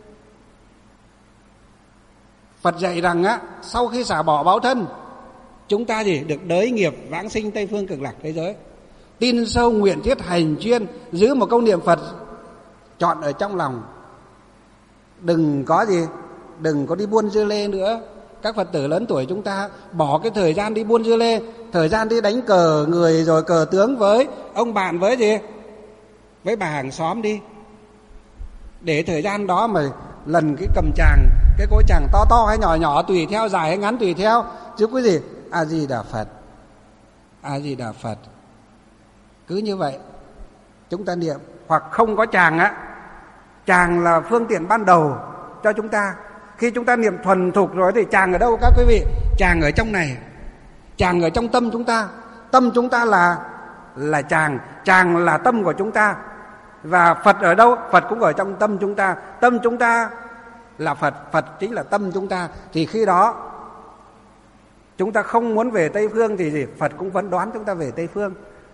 Phật dạy rằng á, sau khi xả bỏ báo thân, chúng ta gì? Được đới nghiệp vãng sinh Tây Phương Cực Lạc thế giới. Tin sâu, nguyện thiết, hành chuyên, giữ một câu niệm Phật chọn ở trong lòng. Đừng có gì? Đừng có đi buôn dưa lê nữa. Các Phật tử lớn tuổi chúng ta bỏ cái thời gian đi buôn dưa lê, thời gian đi đánh cờ người rồi cờ tướng với ông bạn, với gì? Với bà hàng xóm đi. Để thời gian đó mà lần cái cầm chàng, cái cối chàng to to hay nhỏ nhỏ, tùy theo dài hay ngắn tùy theo. Chứ cái gì? A Di Đà Phật, A Di Đà Phật. Cứ như vậy chúng ta niệm. Hoặc không có chàng á, chàng là phương tiện ban đầu cho chúng ta. Khi chúng ta niệm thuần thục rồi thì chàng ở đâu các quý vị? Chàng ở trong này, chàng ở trong tâm chúng ta. Tâm chúng ta là là chàng, chàng là tâm của chúng ta. Và Phật ở đâu? Phật cũng ở trong tâm chúng ta. Tâm chúng ta là Phật, Phật chính là tâm chúng ta. Thì khi đó chúng ta không muốn về Tây Phương thì gì? Phật cũng vẫn đoán chúng ta về Tây Phương.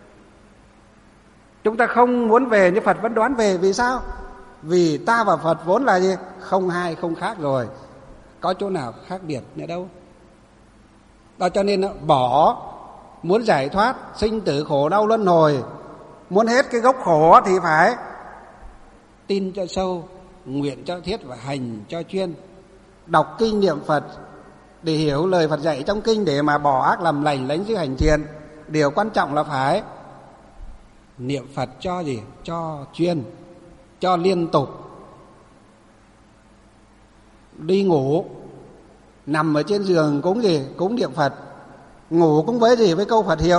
Chúng ta không muốn về nhưng Phật vẫn đoán về. Vì sao? Vì ta và Phật vốn là gì? Không hai không khác rồi. Có chỗ nào khác biệt nữa đâu. Đó cho nên bỏ, muốn giải thoát sinh tử khổ đau luân hồi, muốn hết cái gốc khổ thì phải tin cho sâu, nguyện cho thiết và hành cho chuyên. Đọc kinh niệm Phật để hiểu lời Phật dạy trong kinh để mà bỏ ác làm lành, lánh giữ hành thiện. Điều quan trọng là phải niệm Phật cho gì? Cho chuyên, cho liên tục. Đi ngủ, nằm ở trên giường cũng gì? Cũng niệm Phật. Ngủ cũng với gì? Với câu Phật hiệu.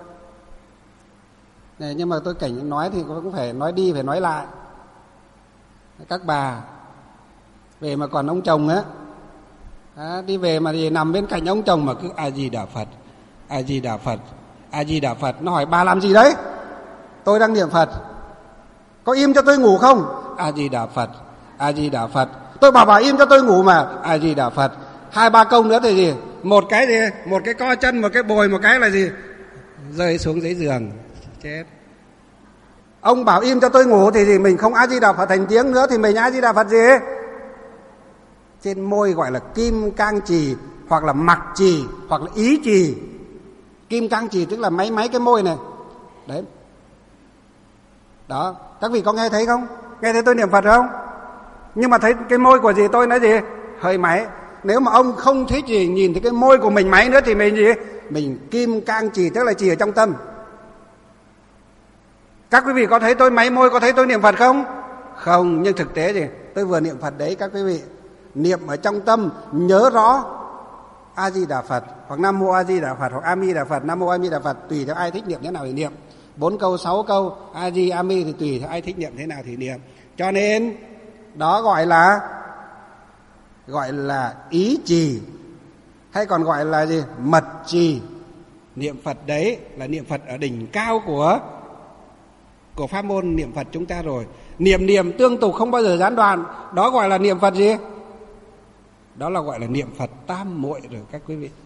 Này, nhưng mà tôi cảnh nói thì cũng phải nói đi phải nói lại. Các bà về mà còn ông chồng á, à, đi về mà thì nằm bên cạnh ông chồng mà cứ A Di Đà Phật, A Di Đà Phật, A Di Đà Phật. Nó hỏi bà làm gì đấy? Tôi đang niệm Phật. Có im cho tôi ngủ không? A Di Đà Phật, A Di Đà Phật. Tôi bảo bà im cho tôi ngủ mà. A Di Đà Phật. Hai ba câu nữa thì gì? Một cái gì? Một cái co chân, một cái bồi, một cái là gì? Rơi xuống dưới giường. Chết. Ông bảo im cho tôi ngủ thì gì? Mình không A Di Đà Phật thành tiếng nữa thì mình A Di Đà Phật gì? Trên môi gọi là kim cang trì, hoặc là mặc trì, hoặc là ý trì. Kim cang trì tức là máy máy cái môi này. Đấy. Đó, các vị có nghe thấy không? Nghe thấy tôi niệm Phật không? Nhưng mà thấy cái môi của gì tôi nói gì? Hơi máy. Nếu mà ông không thích gì nhìn thấy cái môi của mình máy nữa thì mình gì? Mình kim cang trì tức là trì ở trong tâm. Các quý vị có thấy tôi máy môi, có thấy tôi niệm Phật không? Không, nhưng thực tế thì tôi vừa niệm Phật đấy các quý vị. Niệm ở trong tâm, nhớ rõ A Di Đà Phật, hoặc Nam Mô A Di Đà Phật, hoặc A Mi Đà Phật, Nam Mô A Mi Đà Phật, tùy theo ai thích niệm thế nào thì niệm. Bốn câu, sáu câu, A Di, A Mi thì tùy theo ai thích niệm thế nào thì niệm. Cho nên đó gọi là gọi là ý trì, hay còn gọi là gì? Mật trì. Niệm Phật đấy là niệm Phật ở đỉnh cao của của pháp môn niệm Phật chúng ta rồi. Niệm niệm tương tục không bao giờ gián đoạn. Đó gọi là niệm Phật gì? Đó là gọi là niệm Phật tam muội rồi các quý vị.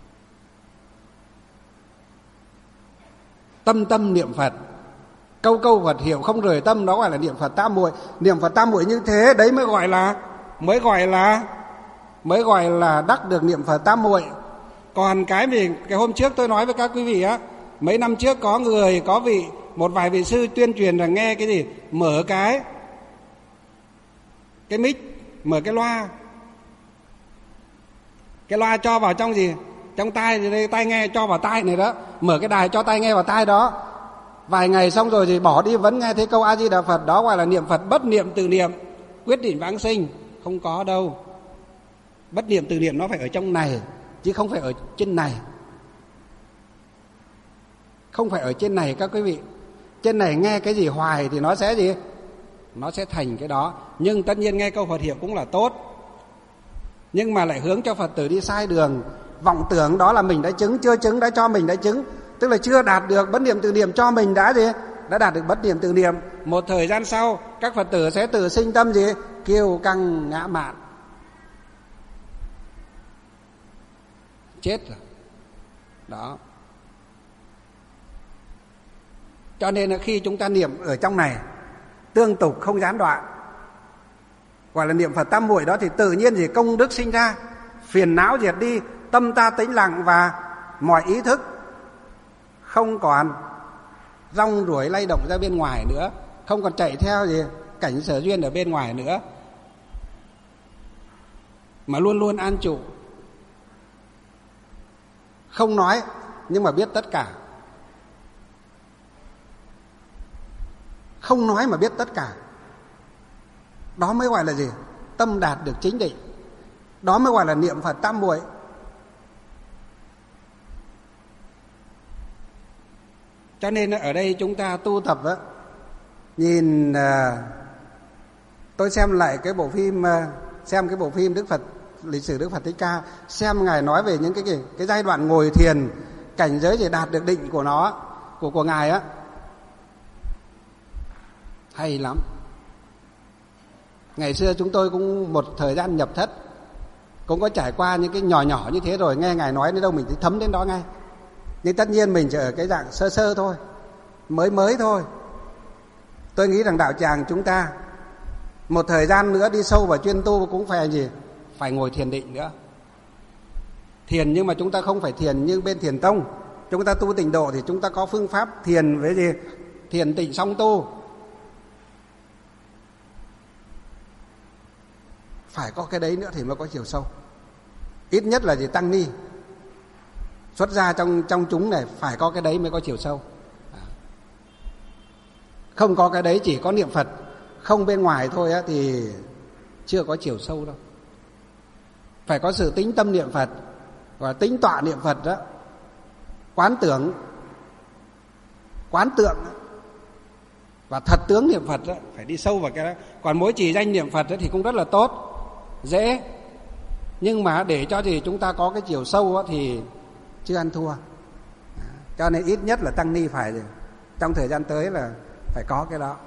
Tâm tâm niệm Phật, câu câu Phật hiệu không rời tâm, đó gọi là niệm Phật tam muội. Niệm Phật tam muội như thế đấy mới gọi là mới gọi là mới gọi là đắc được niệm Phật tam muội. Còn cái mình cái hôm trước tôi nói với các quý vị á, mấy năm trước có người có vị một vài vị sư tuyên truyền là nghe cái gì, mở cái cái mic, mở cái loa, cái loa cho vào trong gì, trong tai thì đây, tai nghe cho vào tai này đó, mở cái đài cho tai nghe vào tai đó, Vài ngày xong rồi thì bỏ đi vẫn nghe thấy câu A Di Đà Phật, đó gọi là niệm Phật bất niệm từ niệm, quyết định vãng sinh. Không có đâu. Bất niệm từ niệm nó phải ở trong này, chứ không phải ở trên này. Không phải ở trên này các quý vị. Trên này nghe cái gì hoài thì nó sẽ gì? Nó sẽ thành cái đó. Nhưng tất nhiên nghe câu Phật hiệu cũng là tốt, nhưng mà lại hướng cho Phật tử đi sai đường. Vọng tưởng đó là mình đã chứng, chưa chứng đã cho mình đã chứng, tức là chưa đạt được bất niệm từ niệm, cho mình đã gì? Đã đạt được bất niệm từ niệm. Một thời gian sau các Phật tử sẽ tự sinh tâm gì? Kiêu căng ngã mạn. Chết rồi. Đó. Cho nên là khi chúng ta niệm ở trong này tương tục không gián đoạn, gọi là niệm Phật tam muội đó, thì tự nhiên gì? Công đức sinh ra, phiền não diệt đi, tâm ta tĩnh lặng, và mọi ý thức không còn rong ruổi lay động ra bên ngoài nữa, không còn chạy theo gì cảnh sở duyên ở bên ngoài nữa, mà luôn luôn an trụ. Không nói nhưng mà biết tất cả. Không nói mà biết tất cả. Đó mới gọi là gì? Tâm đạt được chính định. Đó mới gọi là niệm Phật tam muội. Cho nên ở đây chúng ta tu tập đó, nhìn uh, tôi xem lại cái bộ phim uh, xem cái bộ phim Đức Phật, lịch sử Đức Phật Thích Ca, xem ngài nói về những cái cái, cái giai đoạn ngồi thiền, cảnh giới để đạt được định của nó, của của ngài á, hay lắm. Ngày xưa chúng tôi cũng một thời gian nhập thất, cũng có trải qua những cái nhỏ nhỏ như thế rồi, nghe ngài nói đến đâu mình thì thấm đến đó ngay. Nhưng tất nhiên mình chỉ ở cái dạng sơ sơ thôi, mới mới thôi. Tôi nghĩ rằng đạo tràng chúng ta một thời gian nữa đi sâu vào chuyên tu cũng phải gì? Phải ngồi thiền định nữa. Thiền nhưng mà chúng ta không phải thiền như bên thiền tông. Chúng ta tu tịnh độ thì chúng ta có phương pháp thiền với gì? Thiền tịnh song tu. Phải có cái đấy nữa thì mới có chiều sâu. Ít nhất là gì? Tăng ni xuất gia trong trong chúng này phải có cái đấy mới có chiều sâu. Không có cái đấy chỉ có niệm Phật không bên ngoài thôi á, thì chưa có chiều sâu đâu. Phải có sự tính tâm niệm Phật và tính tọa niệm Phật đó, quán tưởng, quán tượng và thật tướng niệm Phật đó, phải đi sâu vào cái đó. Còn mỗi chỉ danh niệm Phật đó thì cũng rất là tốt, dễ, nhưng mà để cho thì chúng ta có cái chiều sâu đó thì chưa ăn thua. Cho nên ít nhất là tăng ni phải trong thời gian tới là phải có cái đó.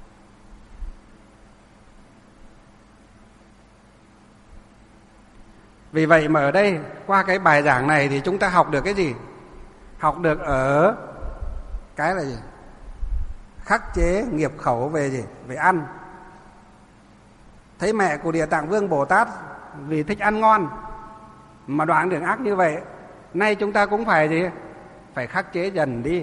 Vì vậy mà ở đây qua cái bài giảng này thì chúng ta học được cái gì? Học được ở cái là gì? Khắc chế nghiệp khẩu về gì? Về ăn. Thấy mẹ của Địa Tạng Vương Bồ Tát vì thích ăn ngon mà đoạn đường ác như vậy, nay chúng ta cũng phải gì? Phải khắc chế dần đi.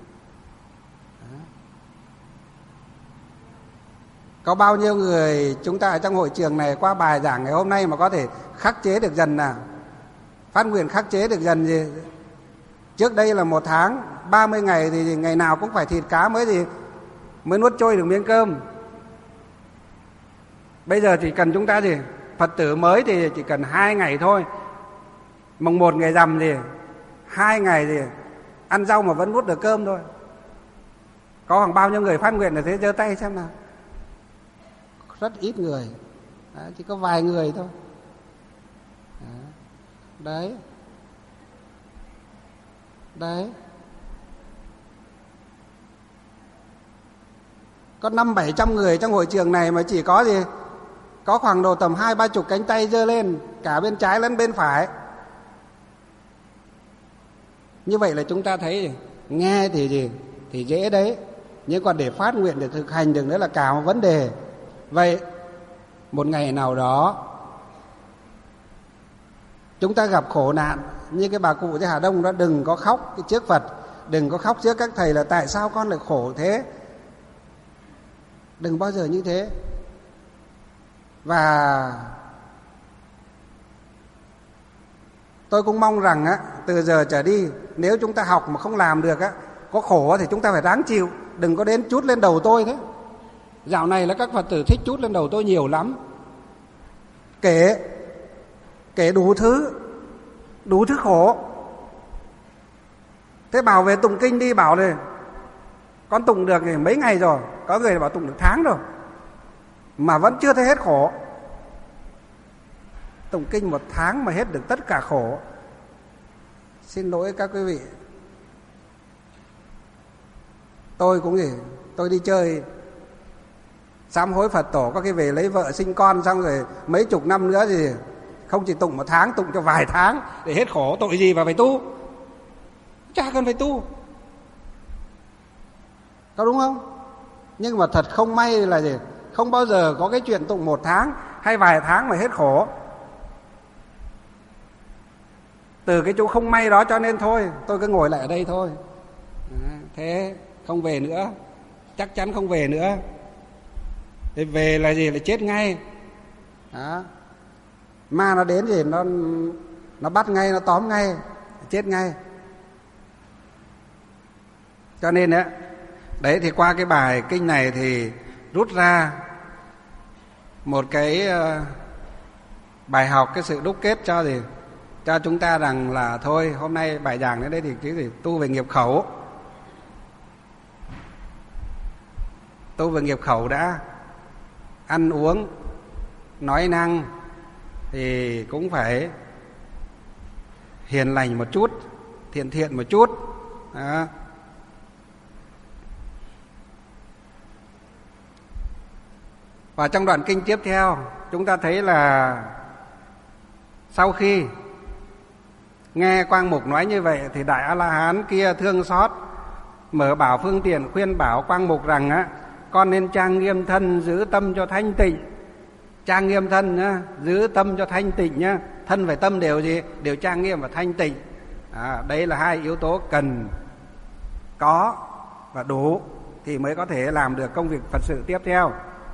Có bao nhiêu người chúng ta ở trong hội trường này qua bài giảng ngày hôm nay mà có thể khắc chế được dần nào? Phát nguyện khắc chế được dần gì? Trước đây là một tháng, ba mươi ngày thì ngày nào cũng phải thịt cá mới gì? Mới nuốt trôi được miếng cơm. Bây giờ chỉ cần chúng ta gì? Phật tử mới thì chỉ cần hai ngày thôi. Mùng một ngày rằm thì hai ngày thì ăn rau mà vẫn nuốt được cơm thôi. Có khoảng bao nhiêu người phát nguyện là thế? Giơ tay xem nào. Rất ít người. Đấy, chỉ có vài người thôi. Đấy. Đấy. Có năm bảy trăm người trong hội trường này mà chỉ có gì? Có khoảng độ tầm hai ba chục cánh tay giơ lên, cả bên trái lẫn bên phải. Như vậy là chúng ta thấy nghe thì gì? Thì dễ đấy. Nhưng còn để phát nguyện, để thực hành được nữa là cả một vấn đề. Vậy một ngày nào đó chúng ta gặp khổ nạn như cái bà cụ trên Hà Đông đó, đừng có khóc trước Phật, đừng có khóc trước các thầy là tại sao con lại khổ thế. Đừng bao giờ như thế. Và tôi cũng mong rằng á, từ giờ trở đi nếu chúng ta học mà không làm được á, có khổ thì chúng ta phải ráng chịu, đừng có đến chút lên đầu tôi thế. Dạo này là các Phật tử thích chút lên đầu tôi nhiều lắm, kể kể đủ thứ, đủ thứ khổ. Thế bảo về tụng kinh đi, bảo này con tụng được thì mấy ngày rồi, có người bảo tụng được tháng rồi mà vẫn chưa thấy hết khổ. Tụng kinh một tháng mà hết được tất cả khổ, xin lỗi các quý vị. Tôi cũng gì, tôi đi chơi sám hối Phật tổ, có khi về lấy vợ sinh con xong rồi mấy chục năm nữa thì không chỉ tụng một tháng, tụng cho vài tháng để hết khổ. Tội gì mà phải tu, chả cần phải tu, có đúng không? Nhưng mà thật không may là gì, không bao giờ có cái chuyện tụng một tháng hay vài tháng mà hết khổ. Từ cái chỗ không may đó cho nên thôi, tôi cứ ngồi lại ở đây thôi. Thế không về nữa, chắc chắn không về nữa. Thế về là gì, là chết ngay. Đó. Ma nó đến thì nó nó bắt ngay, nó tóm ngay, chết ngay. Cho nên đấy, đấy thì qua cái bài kinh này thì rút ra một cái uh, bài học, cái sự đúc kết cho gì, cho chúng ta rằng là thôi, hôm nay bài giảng đến đây thì cái gì tu về nghiệp khẩu. Tu về nghiệp khẩu đã, ăn uống, nói năng thì cũng phải hiền lành một chút, thiện thiện một chút. Đó. Và trong đoạn kinh tiếp theo chúng ta thấy là sau khi nghe Quang Mục nói như vậy thì Đại A-la-hán kia thương xót, mở bảo phương tiện khuyên bảo Quang Mục rằng á, con nên trang nghiêm thân, giữ tâm cho thanh tịnh. Trang nghiêm thân nhá, giữ tâm cho thanh tịnh nhá. Thân và tâm đều gì? Đều trang nghiêm và thanh tịnh. À, đây là hai yếu tố cần có và đủ thì mới có thể làm được công việc Phật sự tiếp theo.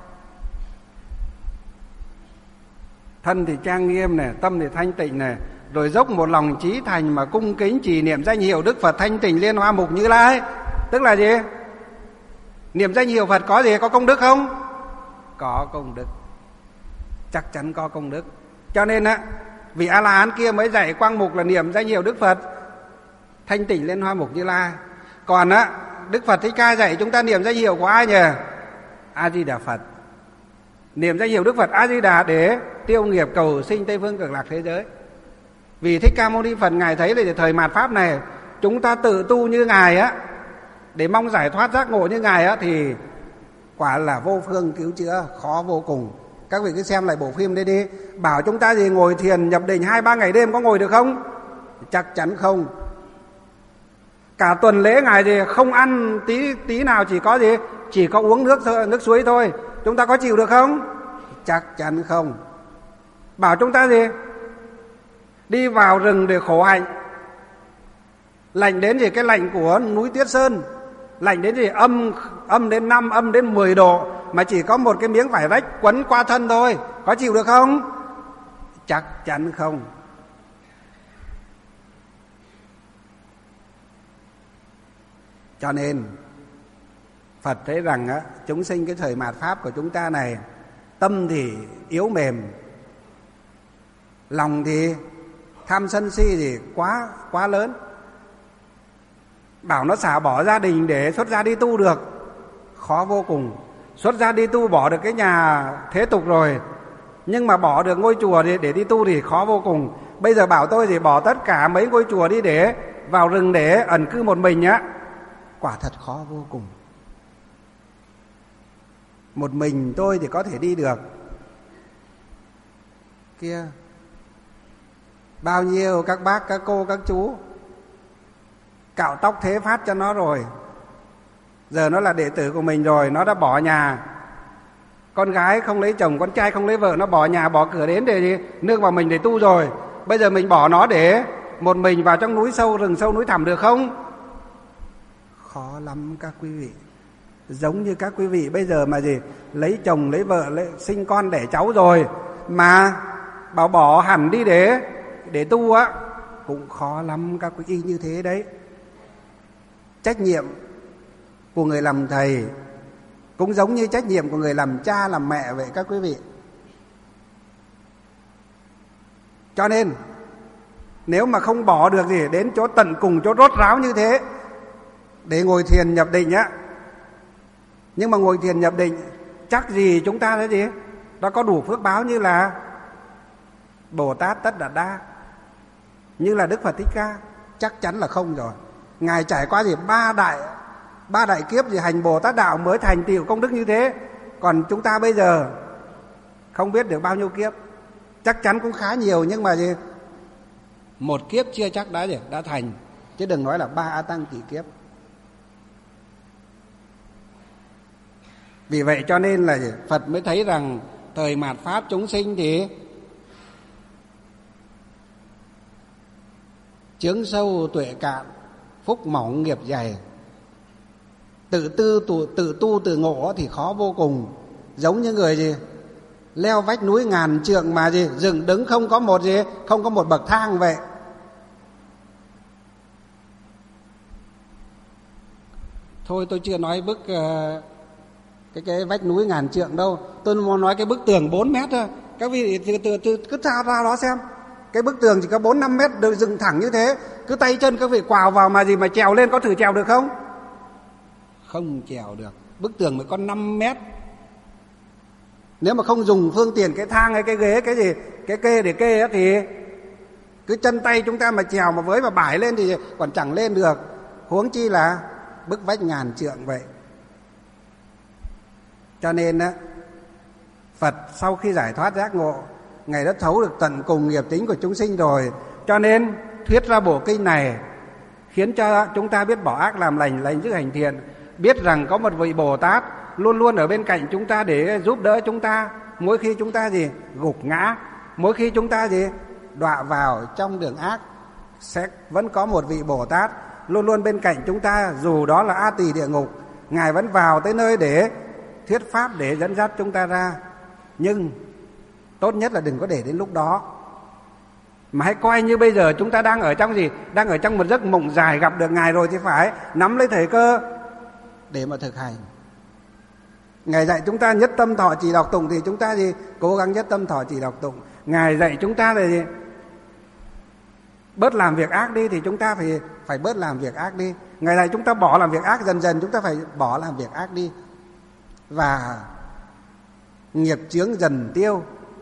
Thân thì trang nghiêm này, tâm thì thanh tịnh này, rồi dốc một lòng chí thành mà cung kính trì niệm danh hiệu Đức Phật Thanh Tịnh Liên Hoa Mục Như Lai. Tức là gì? Niệm danh hiệu Phật có gì? Có công đức không? Có công đức, chắc chắn có công đức. Cho nên á, vị A-la-hán kia mới dạy Quang Mục là niệm danh hiệu Đức Phật Thanh Tịnh Liên Hoa Mục Như Lai. Còn á, Đức Phật Thích Ca dạy chúng ta niệm danh hiệu của ai nhỉ? A-di-đà Phật. Niệm danh hiệu Đức Phật A-di-đà để tiêu nghiệp cầu sinh Tây Phương Cực Lạc thế giới. Vì Thích Ca Mâu Ni Phật Ngài thấy là thời mạt Pháp này chúng ta tự tu như Ngài á, để mong giải thoát giác ngộ như Ngài á, thì quả là vô phương cứu chữa, khó vô cùng. Các vị cứ xem lại bộ phim đây đi. Bảo chúng ta gì ngồi thiền nhập định hai ba ngày đêm có ngồi được không? Chắc chắn không. Cả tuần lễ Ngài gì không ăn tí tí nào, chỉ có gì? Chỉ có uống nước nước suối thôi. Chúng ta có chịu được không? Chắc chắn không. Bảo chúng ta gì? Đi vào rừng để khổ hạnh. Lạnh đến gì? Cái lạnh của núi Tuyết Sơn, lạnh đến gì? Âm âm đến năm, âm đến mười độ, mà chỉ có một cái miếng vải rách quấn qua thân thôi. Có chịu được không? Chắc chắn không. Cho nên Phật thấy rằng á, chúng sinh cái thời mạt Pháp của chúng ta này, tâm thì yếu mềm, lòng thì tham sân si thì quá quá lớn. Bảo nó xả bỏ gia đình để xuất gia đi tu được, khó vô cùng. Xuất gia đi tu bỏ được cái nhà thế tục rồi, nhưng mà bỏ được ngôi chùa để, để đi tu thì khó vô cùng. Bây giờ bảo tôi thì bỏ tất cả mấy ngôi chùa đi để vào rừng để ẩn cư một mình á, quả thật khó vô cùng. Một mình tôi thì có thể đi được, kia bao nhiêu các bác, các cô, các chú cạo tóc thế phát cho nó rồi, giờ nó là đệ tử của mình rồi, nó đã bỏ nhà. Con gái không lấy chồng, con trai không lấy vợ, nó bỏ nhà bỏ cửa đến để gì? Nương vào mình để tu rồi. Bây giờ mình bỏ nó để một mình vào trong núi sâu, rừng sâu núi thẳm được không? Khó lắm các quý vị. Giống như các quý vị bây giờ mà gì, lấy chồng lấy vợ, lấy, sinh con đẻ cháu rồi mà bảo bỏ hẳn đi để để tu á, cũng khó lắm các quý vị. Y như thế đấy, trách nhiệm của người làm thầy cũng giống như trách nhiệm của người làm cha làm mẹ vậy các quý vị. Cho nên nếu mà không bỏ được gì đến chỗ tận cùng, chỗ rốt ráo như thế để ngồi thiền nhập định á, nhưng mà ngồi thiền nhập định chắc gì chúng ta thấy gì đã có đủ phước báo như là Bồ Tát Tất Đạt Đa, như là Đức Phật Thích Ca? Chắc chắn là không rồi. Ngài trải qua gì ba đại ba đại kiếp gì hành Bồ Tát đạo mới thành tựu công đức như thế. Còn chúng ta bây giờ không biết được bao nhiêu kiếp, chắc chắn cũng khá nhiều, nhưng mà gì một kiếp chưa chắc đã gì đã thành, chứ đừng nói là ba A Tăng tỷ kiếp. Vì vậy cho nên là gì? Phật mới thấy rằng thời mạt pháp chúng sinh thì chướng sâu tuệ cạn, phúc mỏng nghiệp dày. Tự tư tự, tự tu tự ngộ thì khó vô cùng. Giống như người gì leo vách núi ngàn trượng mà gì dựng đứng không có một gì không có một bậc thang vậy. Thôi tôi chưa nói bức uh, cái cái vách núi ngàn trượng đâu, tôi muốn nói cái bức tường bốn mét thôi. Các vị từ từ từ cứ ra ra đó xem, cái bức tường chỉ có bốn năm mét được dựng thẳng như thế, cứ tay chân các vị quào vào mà gì mà trèo lên, có thử trèo được không? Không trèo được. Bức tường mới có năm mét. Nếu mà không dùng phương tiện cái thang hay cái ghế cái gì cái kê để kê á, thì cứ chân tay chúng ta mà trèo mà với mà bải lên thì còn chẳng lên được, huống chi là bức vách ngàn trượng vậy. Cho nên á, Phật sau khi giải thoát giác ngộ, Ngài đã thấu được tận cùng nghiệp tính của chúng sinh rồi, cho nên thuyết ra bộ kinh này khiến cho chúng ta biết bỏ ác làm lành, lành giữ hành thiện, biết rằng có một vị Bồ Tát luôn luôn ở bên cạnh chúng ta để giúp đỡ chúng ta. Mỗi khi chúng ta gì gục ngã, mỗi khi chúng ta gì đọa vào trong đường ác, sẽ vẫn có một vị Bồ Tát luôn luôn bên cạnh chúng ta. Dù đó là A Tỳ địa ngục, Ngài vẫn vào tới nơi để thuyết pháp, để dẫn dắt chúng ta ra. Nhưng tốt nhất là đừng có để đến lúc đó, mà hãy coi như bây giờ chúng ta đang ở trong gì đang ở trong một giấc mộng dài, gặp được Ngài rồi thì phải nắm lấy thời cơ để mà thực hành. Ngài dạy chúng ta nhất tâm thọ trì đọc tụng thì chúng ta gì cố gắng nhất tâm thọ trì đọc tụng. Ngài dạy chúng ta là gì bớt làm việc ác đi thì chúng ta phải phải bớt làm việc ác đi. Ngài dạy chúng ta bỏ làm việc ác, dần dần chúng ta phải bỏ làm việc ác đi, và nghiệp chướng dần tiêu.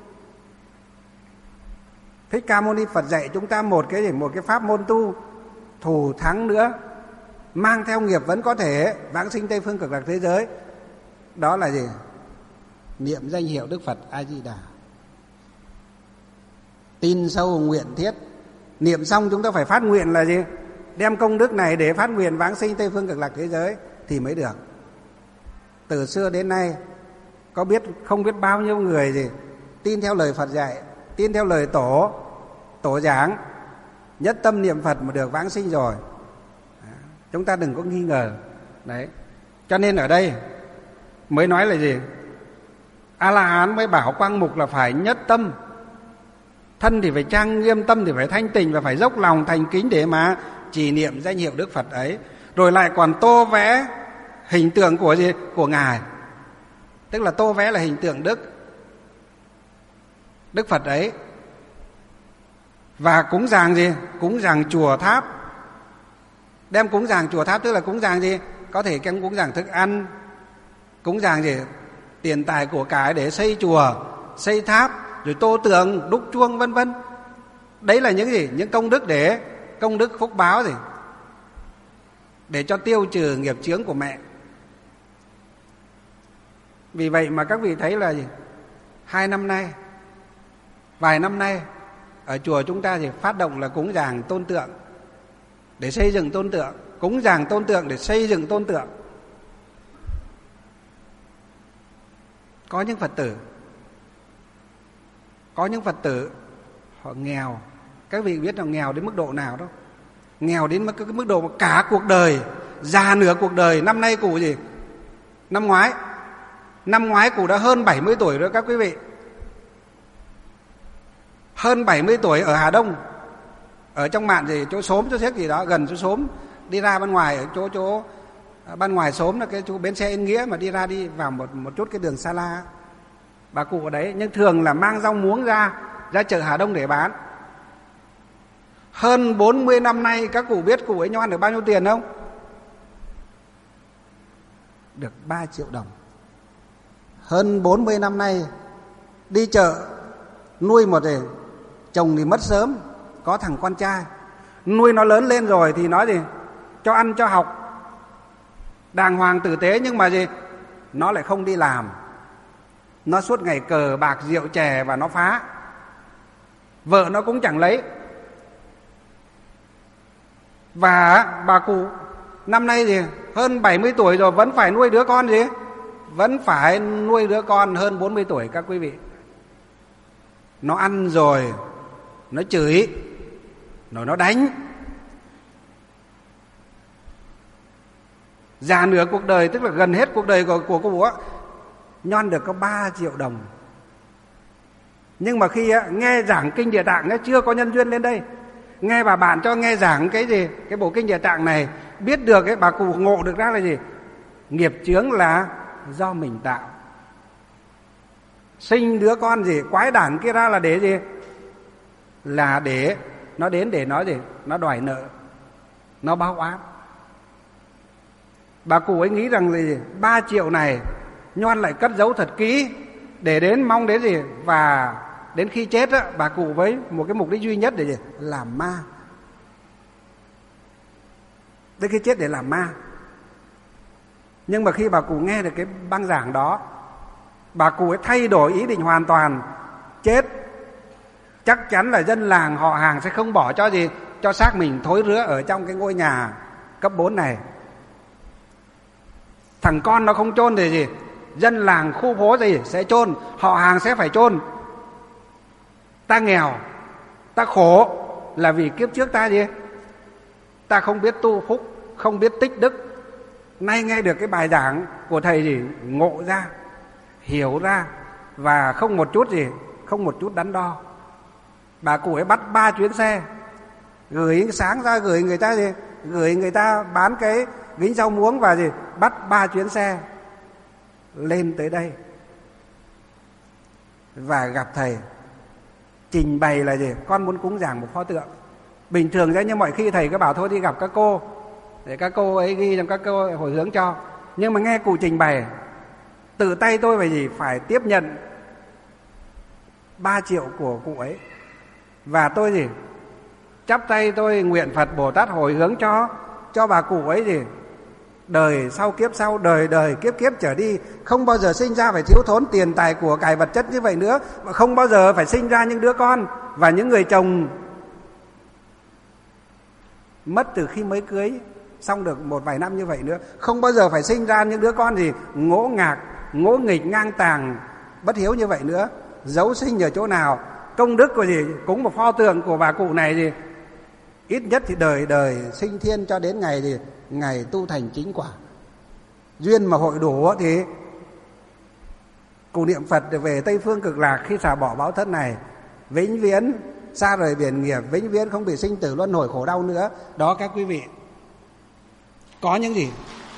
Thích Ca Mâu Ni Phật dạy chúng ta một cái một cái pháp môn tu thù thắng nữa, mang theo nghiệp vẫn có thể vãng sinh Tây Phương Cực Lạc thế giới. Đó là gì? Niệm danh hiệu Đức Phật A Di Đà, tin sâu nguyện thiết. Niệm xong chúng ta phải phát nguyện là gì? Đem công đức này để phát nguyện vãng sinh Tây Phương Cực Lạc thế giới thì mới được. Từ xưa đến nay có biết không biết bao nhiêu người gì tin theo lời Phật dạy, tin theo lời tổ tổ giảng, nhất tâm niệm Phật mà được vãng sinh rồi. Chúng ta đừng có nghi ngờ. Đấy. Cho nên ở đây mới nói là gì? A La Hán mới bảo Quang Mục là phải nhất tâm. Thân thì phải trang nghiêm, tâm thì phải thanh tịnh, và phải dốc lòng thành kính để mà trì niệm danh hiệu Đức Phật ấy. Rồi lại còn tô vẽ hình tượng của gì? Của Ngài. Tức là tô vẽ là hình tượng Đức Đức Phật ấy. Và cúng dường gì? Cúng dường chùa tháp. Đem cúng dường chùa tháp tức là cúng dường gì? Có thể cúng dường thức ăn, cúng dường gì? Tiền tài của cải để xây chùa, xây tháp, rồi tô tượng, đúc chuông vân vân. Đấy là những gì? Những công đức để công đức phúc báo gì? Để cho tiêu trừ nghiệp chướng của mẹ. Vì vậy mà các vị thấy là gì? Hai năm nay, vài năm nay ở chùa chúng ta thì phát động là cúng dường tôn tượng để xây dựng tôn tượng, cúng dường tôn tượng để xây dựng tôn tượng. Có những Phật tử Có những Phật tử họ nghèo. Các vị biết là nghèo đến mức độ nào đâu. Nghèo đến cái mức độ mà cả cuộc đời, già nửa cuộc đời. Năm nay cụ gì? Năm ngoái Năm ngoái cụ đã hơn bảy mươi tuổi rồi các quý vị. Hơn bảy mươi tuổi ở Hà Đông, ở trong mạn gì chỗ xóm chỗ xếch gì đó, gần chỗ xóm đi ra bên ngoài ở chỗ chỗ ban ngoài xóm là cái chỗ bến xe Yên Nghĩa, mà đi ra đi vào một một chút cái đường Sa La, bà cụ ở đấy. Nhưng thường là mang rau muống ra ra chợ Hà Đông để bán. Hơn bốn mươi năm nay các cụ biết cụ ấy nhoan được bao nhiêu tiền không? Được ba triệu đồng. Hơn bốn mươi năm nay đi chợ nuôi một thì chồng thì mất sớm, có thằng con trai, nuôi nó lớn lên rồi thì nói gì cho ăn cho học đàng hoàng tử tế, nhưng mà gì nó lại không đi làm, nó suốt ngày cờ bạc rượu chè và nó phá. Vợ nó cũng chẳng lấy. Và bà cụ năm nay gì hơn bảy mươi tuổi rồi vẫn phải nuôi đứa con gì, vẫn phải nuôi đứa con hơn bốn mươi tuổi các quý vị. Nó ăn rồi nó chửi, rồi nó đánh. Già nửa cuộc đời, tức là gần hết cuộc đời của, của cô á, nhoan được có ba triệu đồng. Nhưng mà khi á, nghe giảng kinh Địa Tạng á, chưa có nhân duyên lên đây, nghe bà bạn cho nghe giảng cái gì, cái bộ kinh Địa Tạng này, biết được cái bà cụ ngộ được ra là gì, nghiệp chướng là do mình tạo. Sinh đứa con gì quái đản kia ra là để gì, là để nó đến để nói gì, nó đòi nợ, nó báo oán. Bà cụ ấy nghĩ rằng là gì, ba triệu này nhoan lại cất giấu thật kỹ, để đến mong đến gì, và đến khi chết á, bà cụ với một cái mục đích duy nhất để gì, làm ma. Đến khi chết để làm ma. Nhưng mà khi bà cụ nghe được cái băng giảng đó, bà cụ ấy thay đổi ý định hoàn toàn. Chết chắc chắn là dân làng họ hàng sẽ không bỏ cho gì, cho xác mình thối rữa ở trong cái ngôi nhà cấp bốn này. Thằng con nó không chôn thì gì, dân làng khu phố gì sẽ chôn, họ hàng sẽ phải chôn. Ta nghèo, ta khổ là vì kiếp trước ta gì, ta không biết tu phúc, không biết tích đức. Nay nghe được cái bài giảng của thầy gì, ngộ ra, hiểu ra, và không một chút gì, không một chút đắn đo. Bà cụ ấy bắt ba chuyến xe, gửi sáng ra gửi người ta gì, gửi người ta bán cái gính rau muống và gì, bắt ba chuyến xe lên tới đây và gặp thầy, trình bày là gì, con muốn cúng giảng một pho tượng. Bình thường ra như mọi khi thầy cứ bảo thôi đi gặp các cô để các cô ấy ghi trong các cô hồi hướng cho. Nhưng mà nghe cụ trình bày, tự tay tôi phải gì, phải tiếp nhận ba triệu của cụ ấy. Và tôi gì, chắp tay tôi nguyện Phật Bồ Tát hồi hướng cho cho bà cụ ấy gì, đời sau kiếp sau, đời đời kiếp kiếp trở đi, không bao giờ sinh ra phải thiếu thốn tiền tài của cải vật chất như vậy nữa, mà không bao giờ phải sinh ra những đứa con và những người chồng mất từ khi mới cưới xong được một vài năm như vậy nữa, không bao giờ phải sinh ra những đứa con gì ngỗ ngạc, ngỗ nghịch, ngang tàng, bất hiếu như vậy nữa. Giấu sinh ở chỗ nào? Công đức của gì, cúng một pho tượng của bà cụ này gì, ít nhất thì đời đời sinh thiên cho đến ngày gì, ngày tu thành chính quả. Duyên mà hội đủ thì cụ niệm Phật về Tây Phương Cực Lạc, khi xả bỏ báo thân này, vĩnh viễn xa rời biển nghiệp, vĩnh viễn không bị sinh tử luân hồi khổ đau nữa. Đó các quý vị. Có những gì?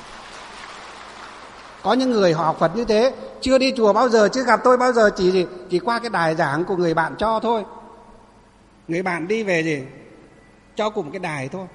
Có những người họ học Phật như thế, chưa đi chùa bao giờ, chưa gặp tôi bao giờ, chỉ gì, chỉ qua cái đài giảng của người bạn cho thôi. Người bạn đi về gì, cho cùng cái đài thôi.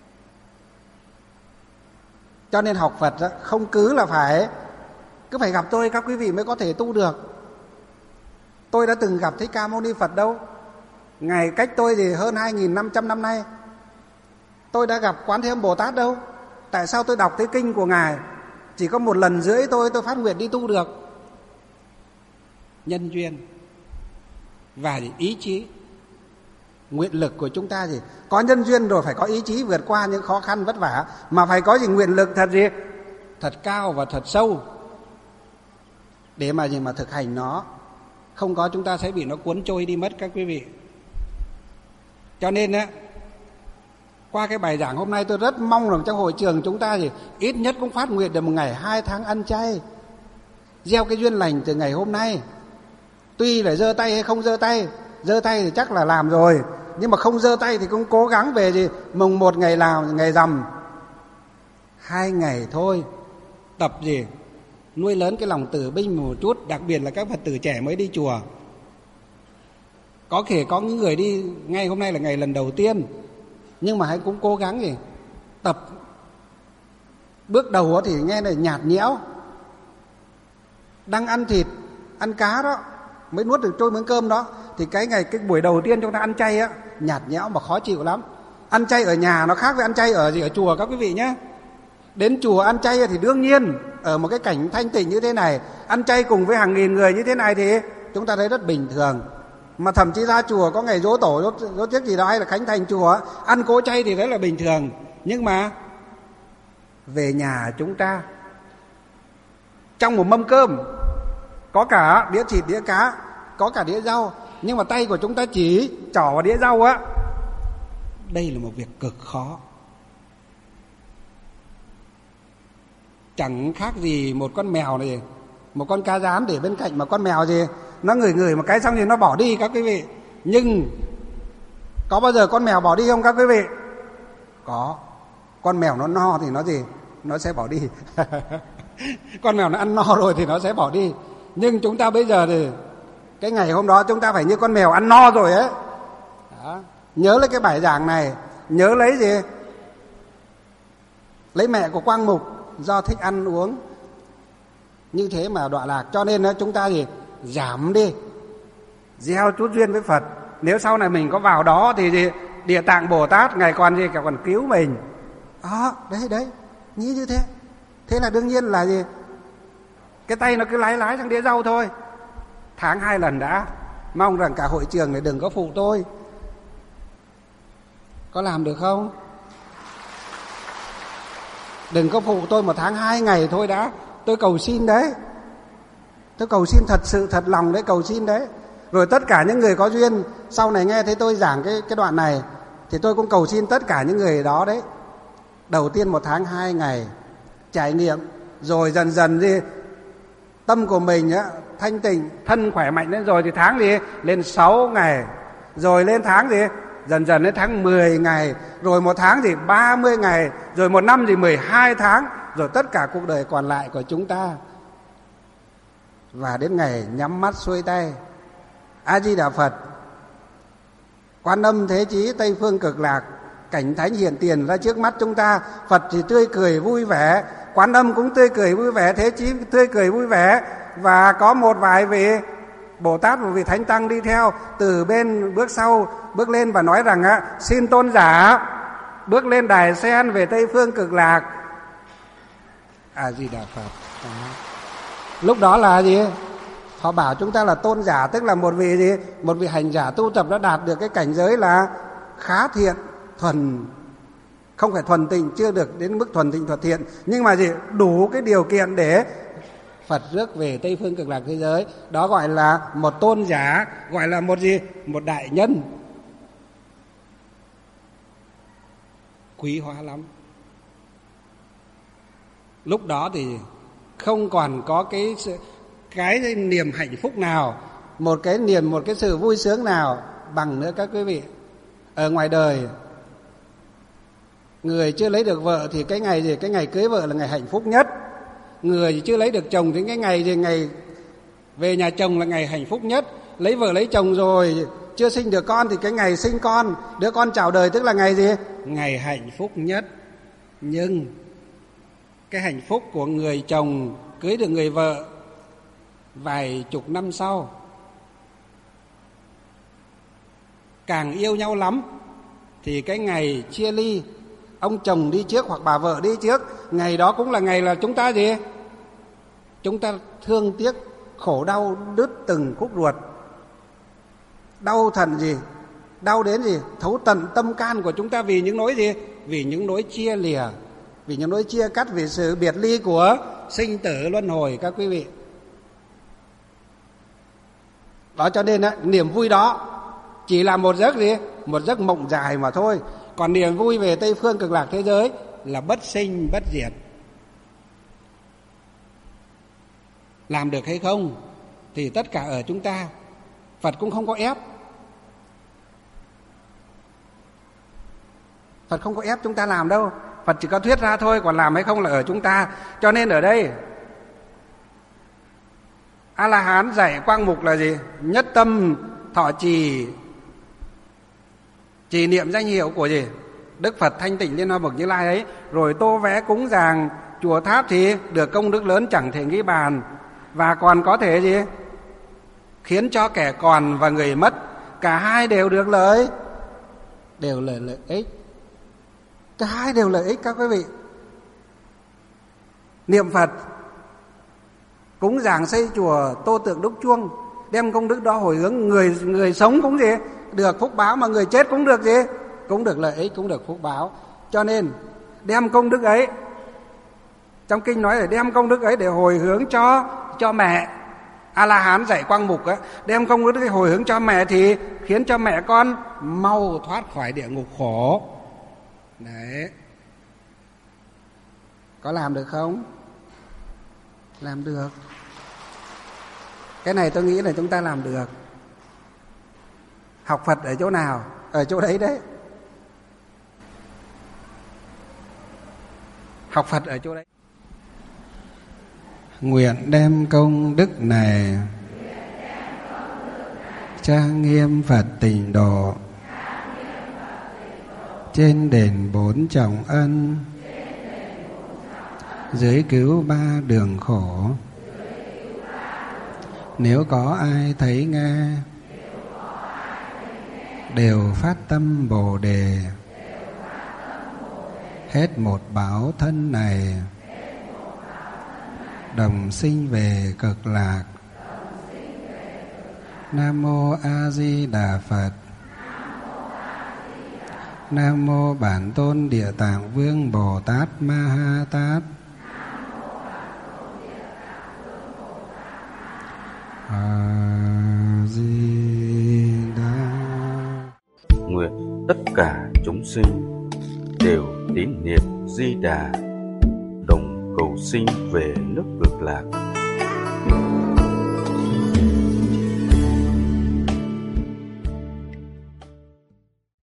Cho nên học Phật không cứ là phải cứ phải gặp tôi các quý vị mới có thể tu được. Tôi đã từng gặp Thích Ca Mâu Ni Phật đâu, ngày cách tôi thì hơn hai nghìn năm trăm năm nay. Tôi đã gặp Quán Thế Âm Bồ Tát đâu. Tại sao tôi đọc cái kinh của Ngài chỉ có một lần rưỡi tôi tôi phát nguyện đi tu được? Nhân duyên và ý chí, nguyện lực của chúng ta gì, có nhân duyên rồi phải có ý chí vượt qua những khó khăn vất vả, mà phải có gì, nguyện lực thật gì, thật cao và thật sâu để mà gì mà thực hành nó. Không có chúng ta sẽ bị nó cuốn trôi đi mất các quý vị. Cho nên á, qua cái bài giảng hôm nay tôi rất mong rằng trong hội trường chúng ta thì ít nhất cũng phát nguyện được một ngày hai tháng ăn chay, gieo cái duyên lành từ ngày hôm nay. Tuy là giơ tay hay không giơ tay, giơ tay thì chắc là làm rồi, nhưng mà không giơ tay thì cũng cố gắng về gì mùng một ngày làm ngày rằm Hai ngày thôi, tập gì? Nuôi lớn cái lòng từ bi một chút, đặc biệt là các Phật tử trẻ mới đi chùa. Có thể có những người đi ngay hôm nay là ngày lần đầu tiên, nhưng mà hãy cũng cố gắng gì? Tập. Bước đầu thì nghe này nhạt nhẽo, đang ăn thịt, ăn cá đó, mới nuốt được trôi miếng cơm đó, thì cái ngày cái buổi đầu tiên chúng ta ăn chay á, nhạt nhẽo mà khó chịu lắm. Ăn chay ở nhà nó khác với ăn chay ở gì ở chùa các quý vị nhé. Đến chùa ăn chay thì đương nhiên ở một cái cảnh thanh tịnh như thế này, ăn chay cùng với hàng nghìn người như thế này thì chúng ta thấy rất bình thường. Mà thậm chí ra chùa có ngày giỗ tổ, giỗ, giỗ tiếc gì đó hay là khánh thành chùa, ăn cỗ chay thì rất là bình thường. Nhưng mà về nhà chúng ta, trong một mâm cơm có cả đĩa thịt, đĩa cá, có cả đĩa rau, nhưng mà tay của chúng ta chỉ trỏ vào đĩa rau á. Đây là một việc cực khó. Chẳng khác gì một con mèo này, một con cá rán để bên cạnh, mà con mèo gì nó ngửi ngửi một cái xong thì nó bỏ đi các quý vị. Nhưng có bao giờ con mèo bỏ đi không các quý vị? Có. Con mèo nó no thì nó gì? Nó sẽ bỏ đi. Con mèo nó ăn no rồi thì nó sẽ bỏ đi. Nhưng chúng ta bây giờ thì cái ngày hôm đó chúng ta phải như con mèo ăn no rồi ấy. Đó. Nhớ lấy cái bài giảng này, nhớ lấy gì? Lấy mẹ của Quang Mục, do thích ăn uống như thế mà đọa lạc. Cho nên chúng ta gì? Giảm đi, gieo chút duyên với Phật. Nếu sau này mình có vào đó thì gì? Địa Tạng Bồ Tát Ngài còn gì cả còn cứu mình. Đó, đấy đấy, nghĩ như thế. Thế là đương nhiên là gì? Cái tay nó cứ lái lái sang đĩa rau thôi. Tháng hai lần đã. Mong rằng cả hội trường này đừng có phụ tôi. Có làm được không? Đừng có phụ tôi một tháng hai ngày thôi đã. Tôi cầu xin đấy. Tôi cầu xin thật sự thật lòng đấy, cầu xin đấy. Rồi tất cả những người có duyên sau này nghe thấy tôi giảng cái, cái đoạn này thì tôi cũng cầu xin tất cả những người đó đấy. Đầu tiên một tháng hai ngày trải nghiệm, rồi dần dần đi tâm của mình á, thanh tịnh, thân khỏe mạnh lên rồi thì tháng gì lên sáu ngày, rồi lên tháng gì dần dần đến tháng mười ngày, rồi một tháng thì ba mươi ngày, rồi một năm thì mười hai tháng, rồi tất cả cuộc đời còn lại của chúng ta. Và đến ngày nhắm mắt xuôi tay, A Di Đà Phật, Quan Âm Thế Chí Tây Phương Cực Lạc, cảnh thánh hiện tiền ra trước mắt chúng ta. Phật thì tươi cười vui vẻ, Quan Âm cũng tươi cười vui vẻ, Thế Chí tươi cười vui vẻ, và có một vài vị Bồ Tát và vị Thánh Tăng đi theo từ bên bước sau bước lên và nói rằng á, xin tôn giả bước lên đài sen về Tây Phương Cực Lạc. A Di Đà Phật. Đó. Lúc đó là gì? Họ bảo chúng ta là tôn giả, tức là một vị gì? Một vị hành giả tu tập đã đạt được cái cảnh giới là khá thiện, thuần, không phải thuần tịnh, chưa được đến mức thuần tịnh thuần thiện, nhưng mà gì? Đủ cái điều kiện để Phật rước về Tây Phương Cực Lạc thế giới. Đó gọi là một tôn giả, gọi là một gì? Một đại nhân. Quý hóa lắm. Lúc đó thì không còn có cái cái niềm hạnh phúc nào, một cái niềm, một cái sự vui sướng nào bằng nữa các quý vị. Ở ngoài đời, người chưa lấy được vợ thì cái ngày gì? Cái ngày cưới vợ là ngày hạnh phúc nhất. Người chưa lấy được chồng thì cái ngày gì? Ngày về nhà chồng là ngày hạnh phúc nhất. Lấy vợ lấy chồng rồi chưa sinh được con thì cái ngày sinh con, đứa con chào đời, tức là ngày gì? Ngày hạnh phúc nhất. Nhưng cái hạnh phúc của người chồng cưới được người vợ vài chục năm sau, càng yêu nhau lắm thì cái ngày chia ly, ông chồng đi trước hoặc bà vợ đi trước, ngày đó cũng là ngày là chúng ta gì? Chúng ta thương tiếc, khổ đau đứt từng khúc ruột. Đau thần gì? Đau đến gì? Thấu tận tâm can của chúng ta vì những nỗi gì? Vì những nỗi chia lìa, vì những nỗi chia cắt, vì sự biệt ly của sinh tử luân hồi các quý vị. Đó, cho nên á, niềm vui đó chỉ là một giấc gì? Một giấc mộng dài mà thôi. Còn niềm vui về Tây Phương Cực Lạc thế giới là bất sinh bất diệt. Làm được hay không thì tất cả ở chúng ta. Phật cũng không có ép. Phật không có ép chúng ta làm đâu. Phật chỉ có thuyết ra thôi, còn làm hay không là ở chúng ta. Cho nên ở đây A-la-hán dạy Quang Mục là gì? Nhất tâm thọ trì, trì niệm danh hiệu của gì? Đức Phật Thanh Tịnh Liên Hoa Bậc Như Lai ấy, rồi tô vẽ cúng dường chùa tháp thì được công đức lớn chẳng thể nghĩ bàn, và còn có thể gì? Khiến cho kẻ còn và người mất, cả hai đều được lợi, đều là lợi ích. Cả hai đều lợi ích các quý vị. Niệm Phật, cúng dường xây chùa, tô tượng đúc chuông, đem công đức đó hồi hướng người người sống cũng gì? Được phúc báo, mà người chết cũng được gì? Cũng được lợi ích, cũng được phúc báo. Cho nên đem công đức ấy, trong kinh nói là đem công đức ấy để hồi hướng cho cho mẹ. A-la-hán dạy Quang Mục ấy, đem công đức ấy hồi hướng cho mẹ thì khiến cho mẹ con mau thoát khỏi địa ngục khổ. Đấy. Có làm được không? Làm được. Cái này tôi nghĩ là chúng ta làm được. Học Phật ở chỗ nào? Ở chỗ đấy đấy. Học Phật ở chỗ đấy. Nguyện đem công đức này trang nghiêm Phật Tịnh Độ, trên đền bốn trọng ân, dưới cứu ba đường khổ. Nếu có ai thấy nghe, đều phát tâm Bồ Đề, hết một báo thân này, đồng sinh về cực lạc. Nam mô A Di Đà Phật. Nam mô Bản Tôn Địa Tạng Vương Bồ Tát Ma Ha Tát. A Di Đà. Nguyện tất cả chúng sinh đều tín niệm Di Đà, đồng cầu sinh về nước Cực Lạc.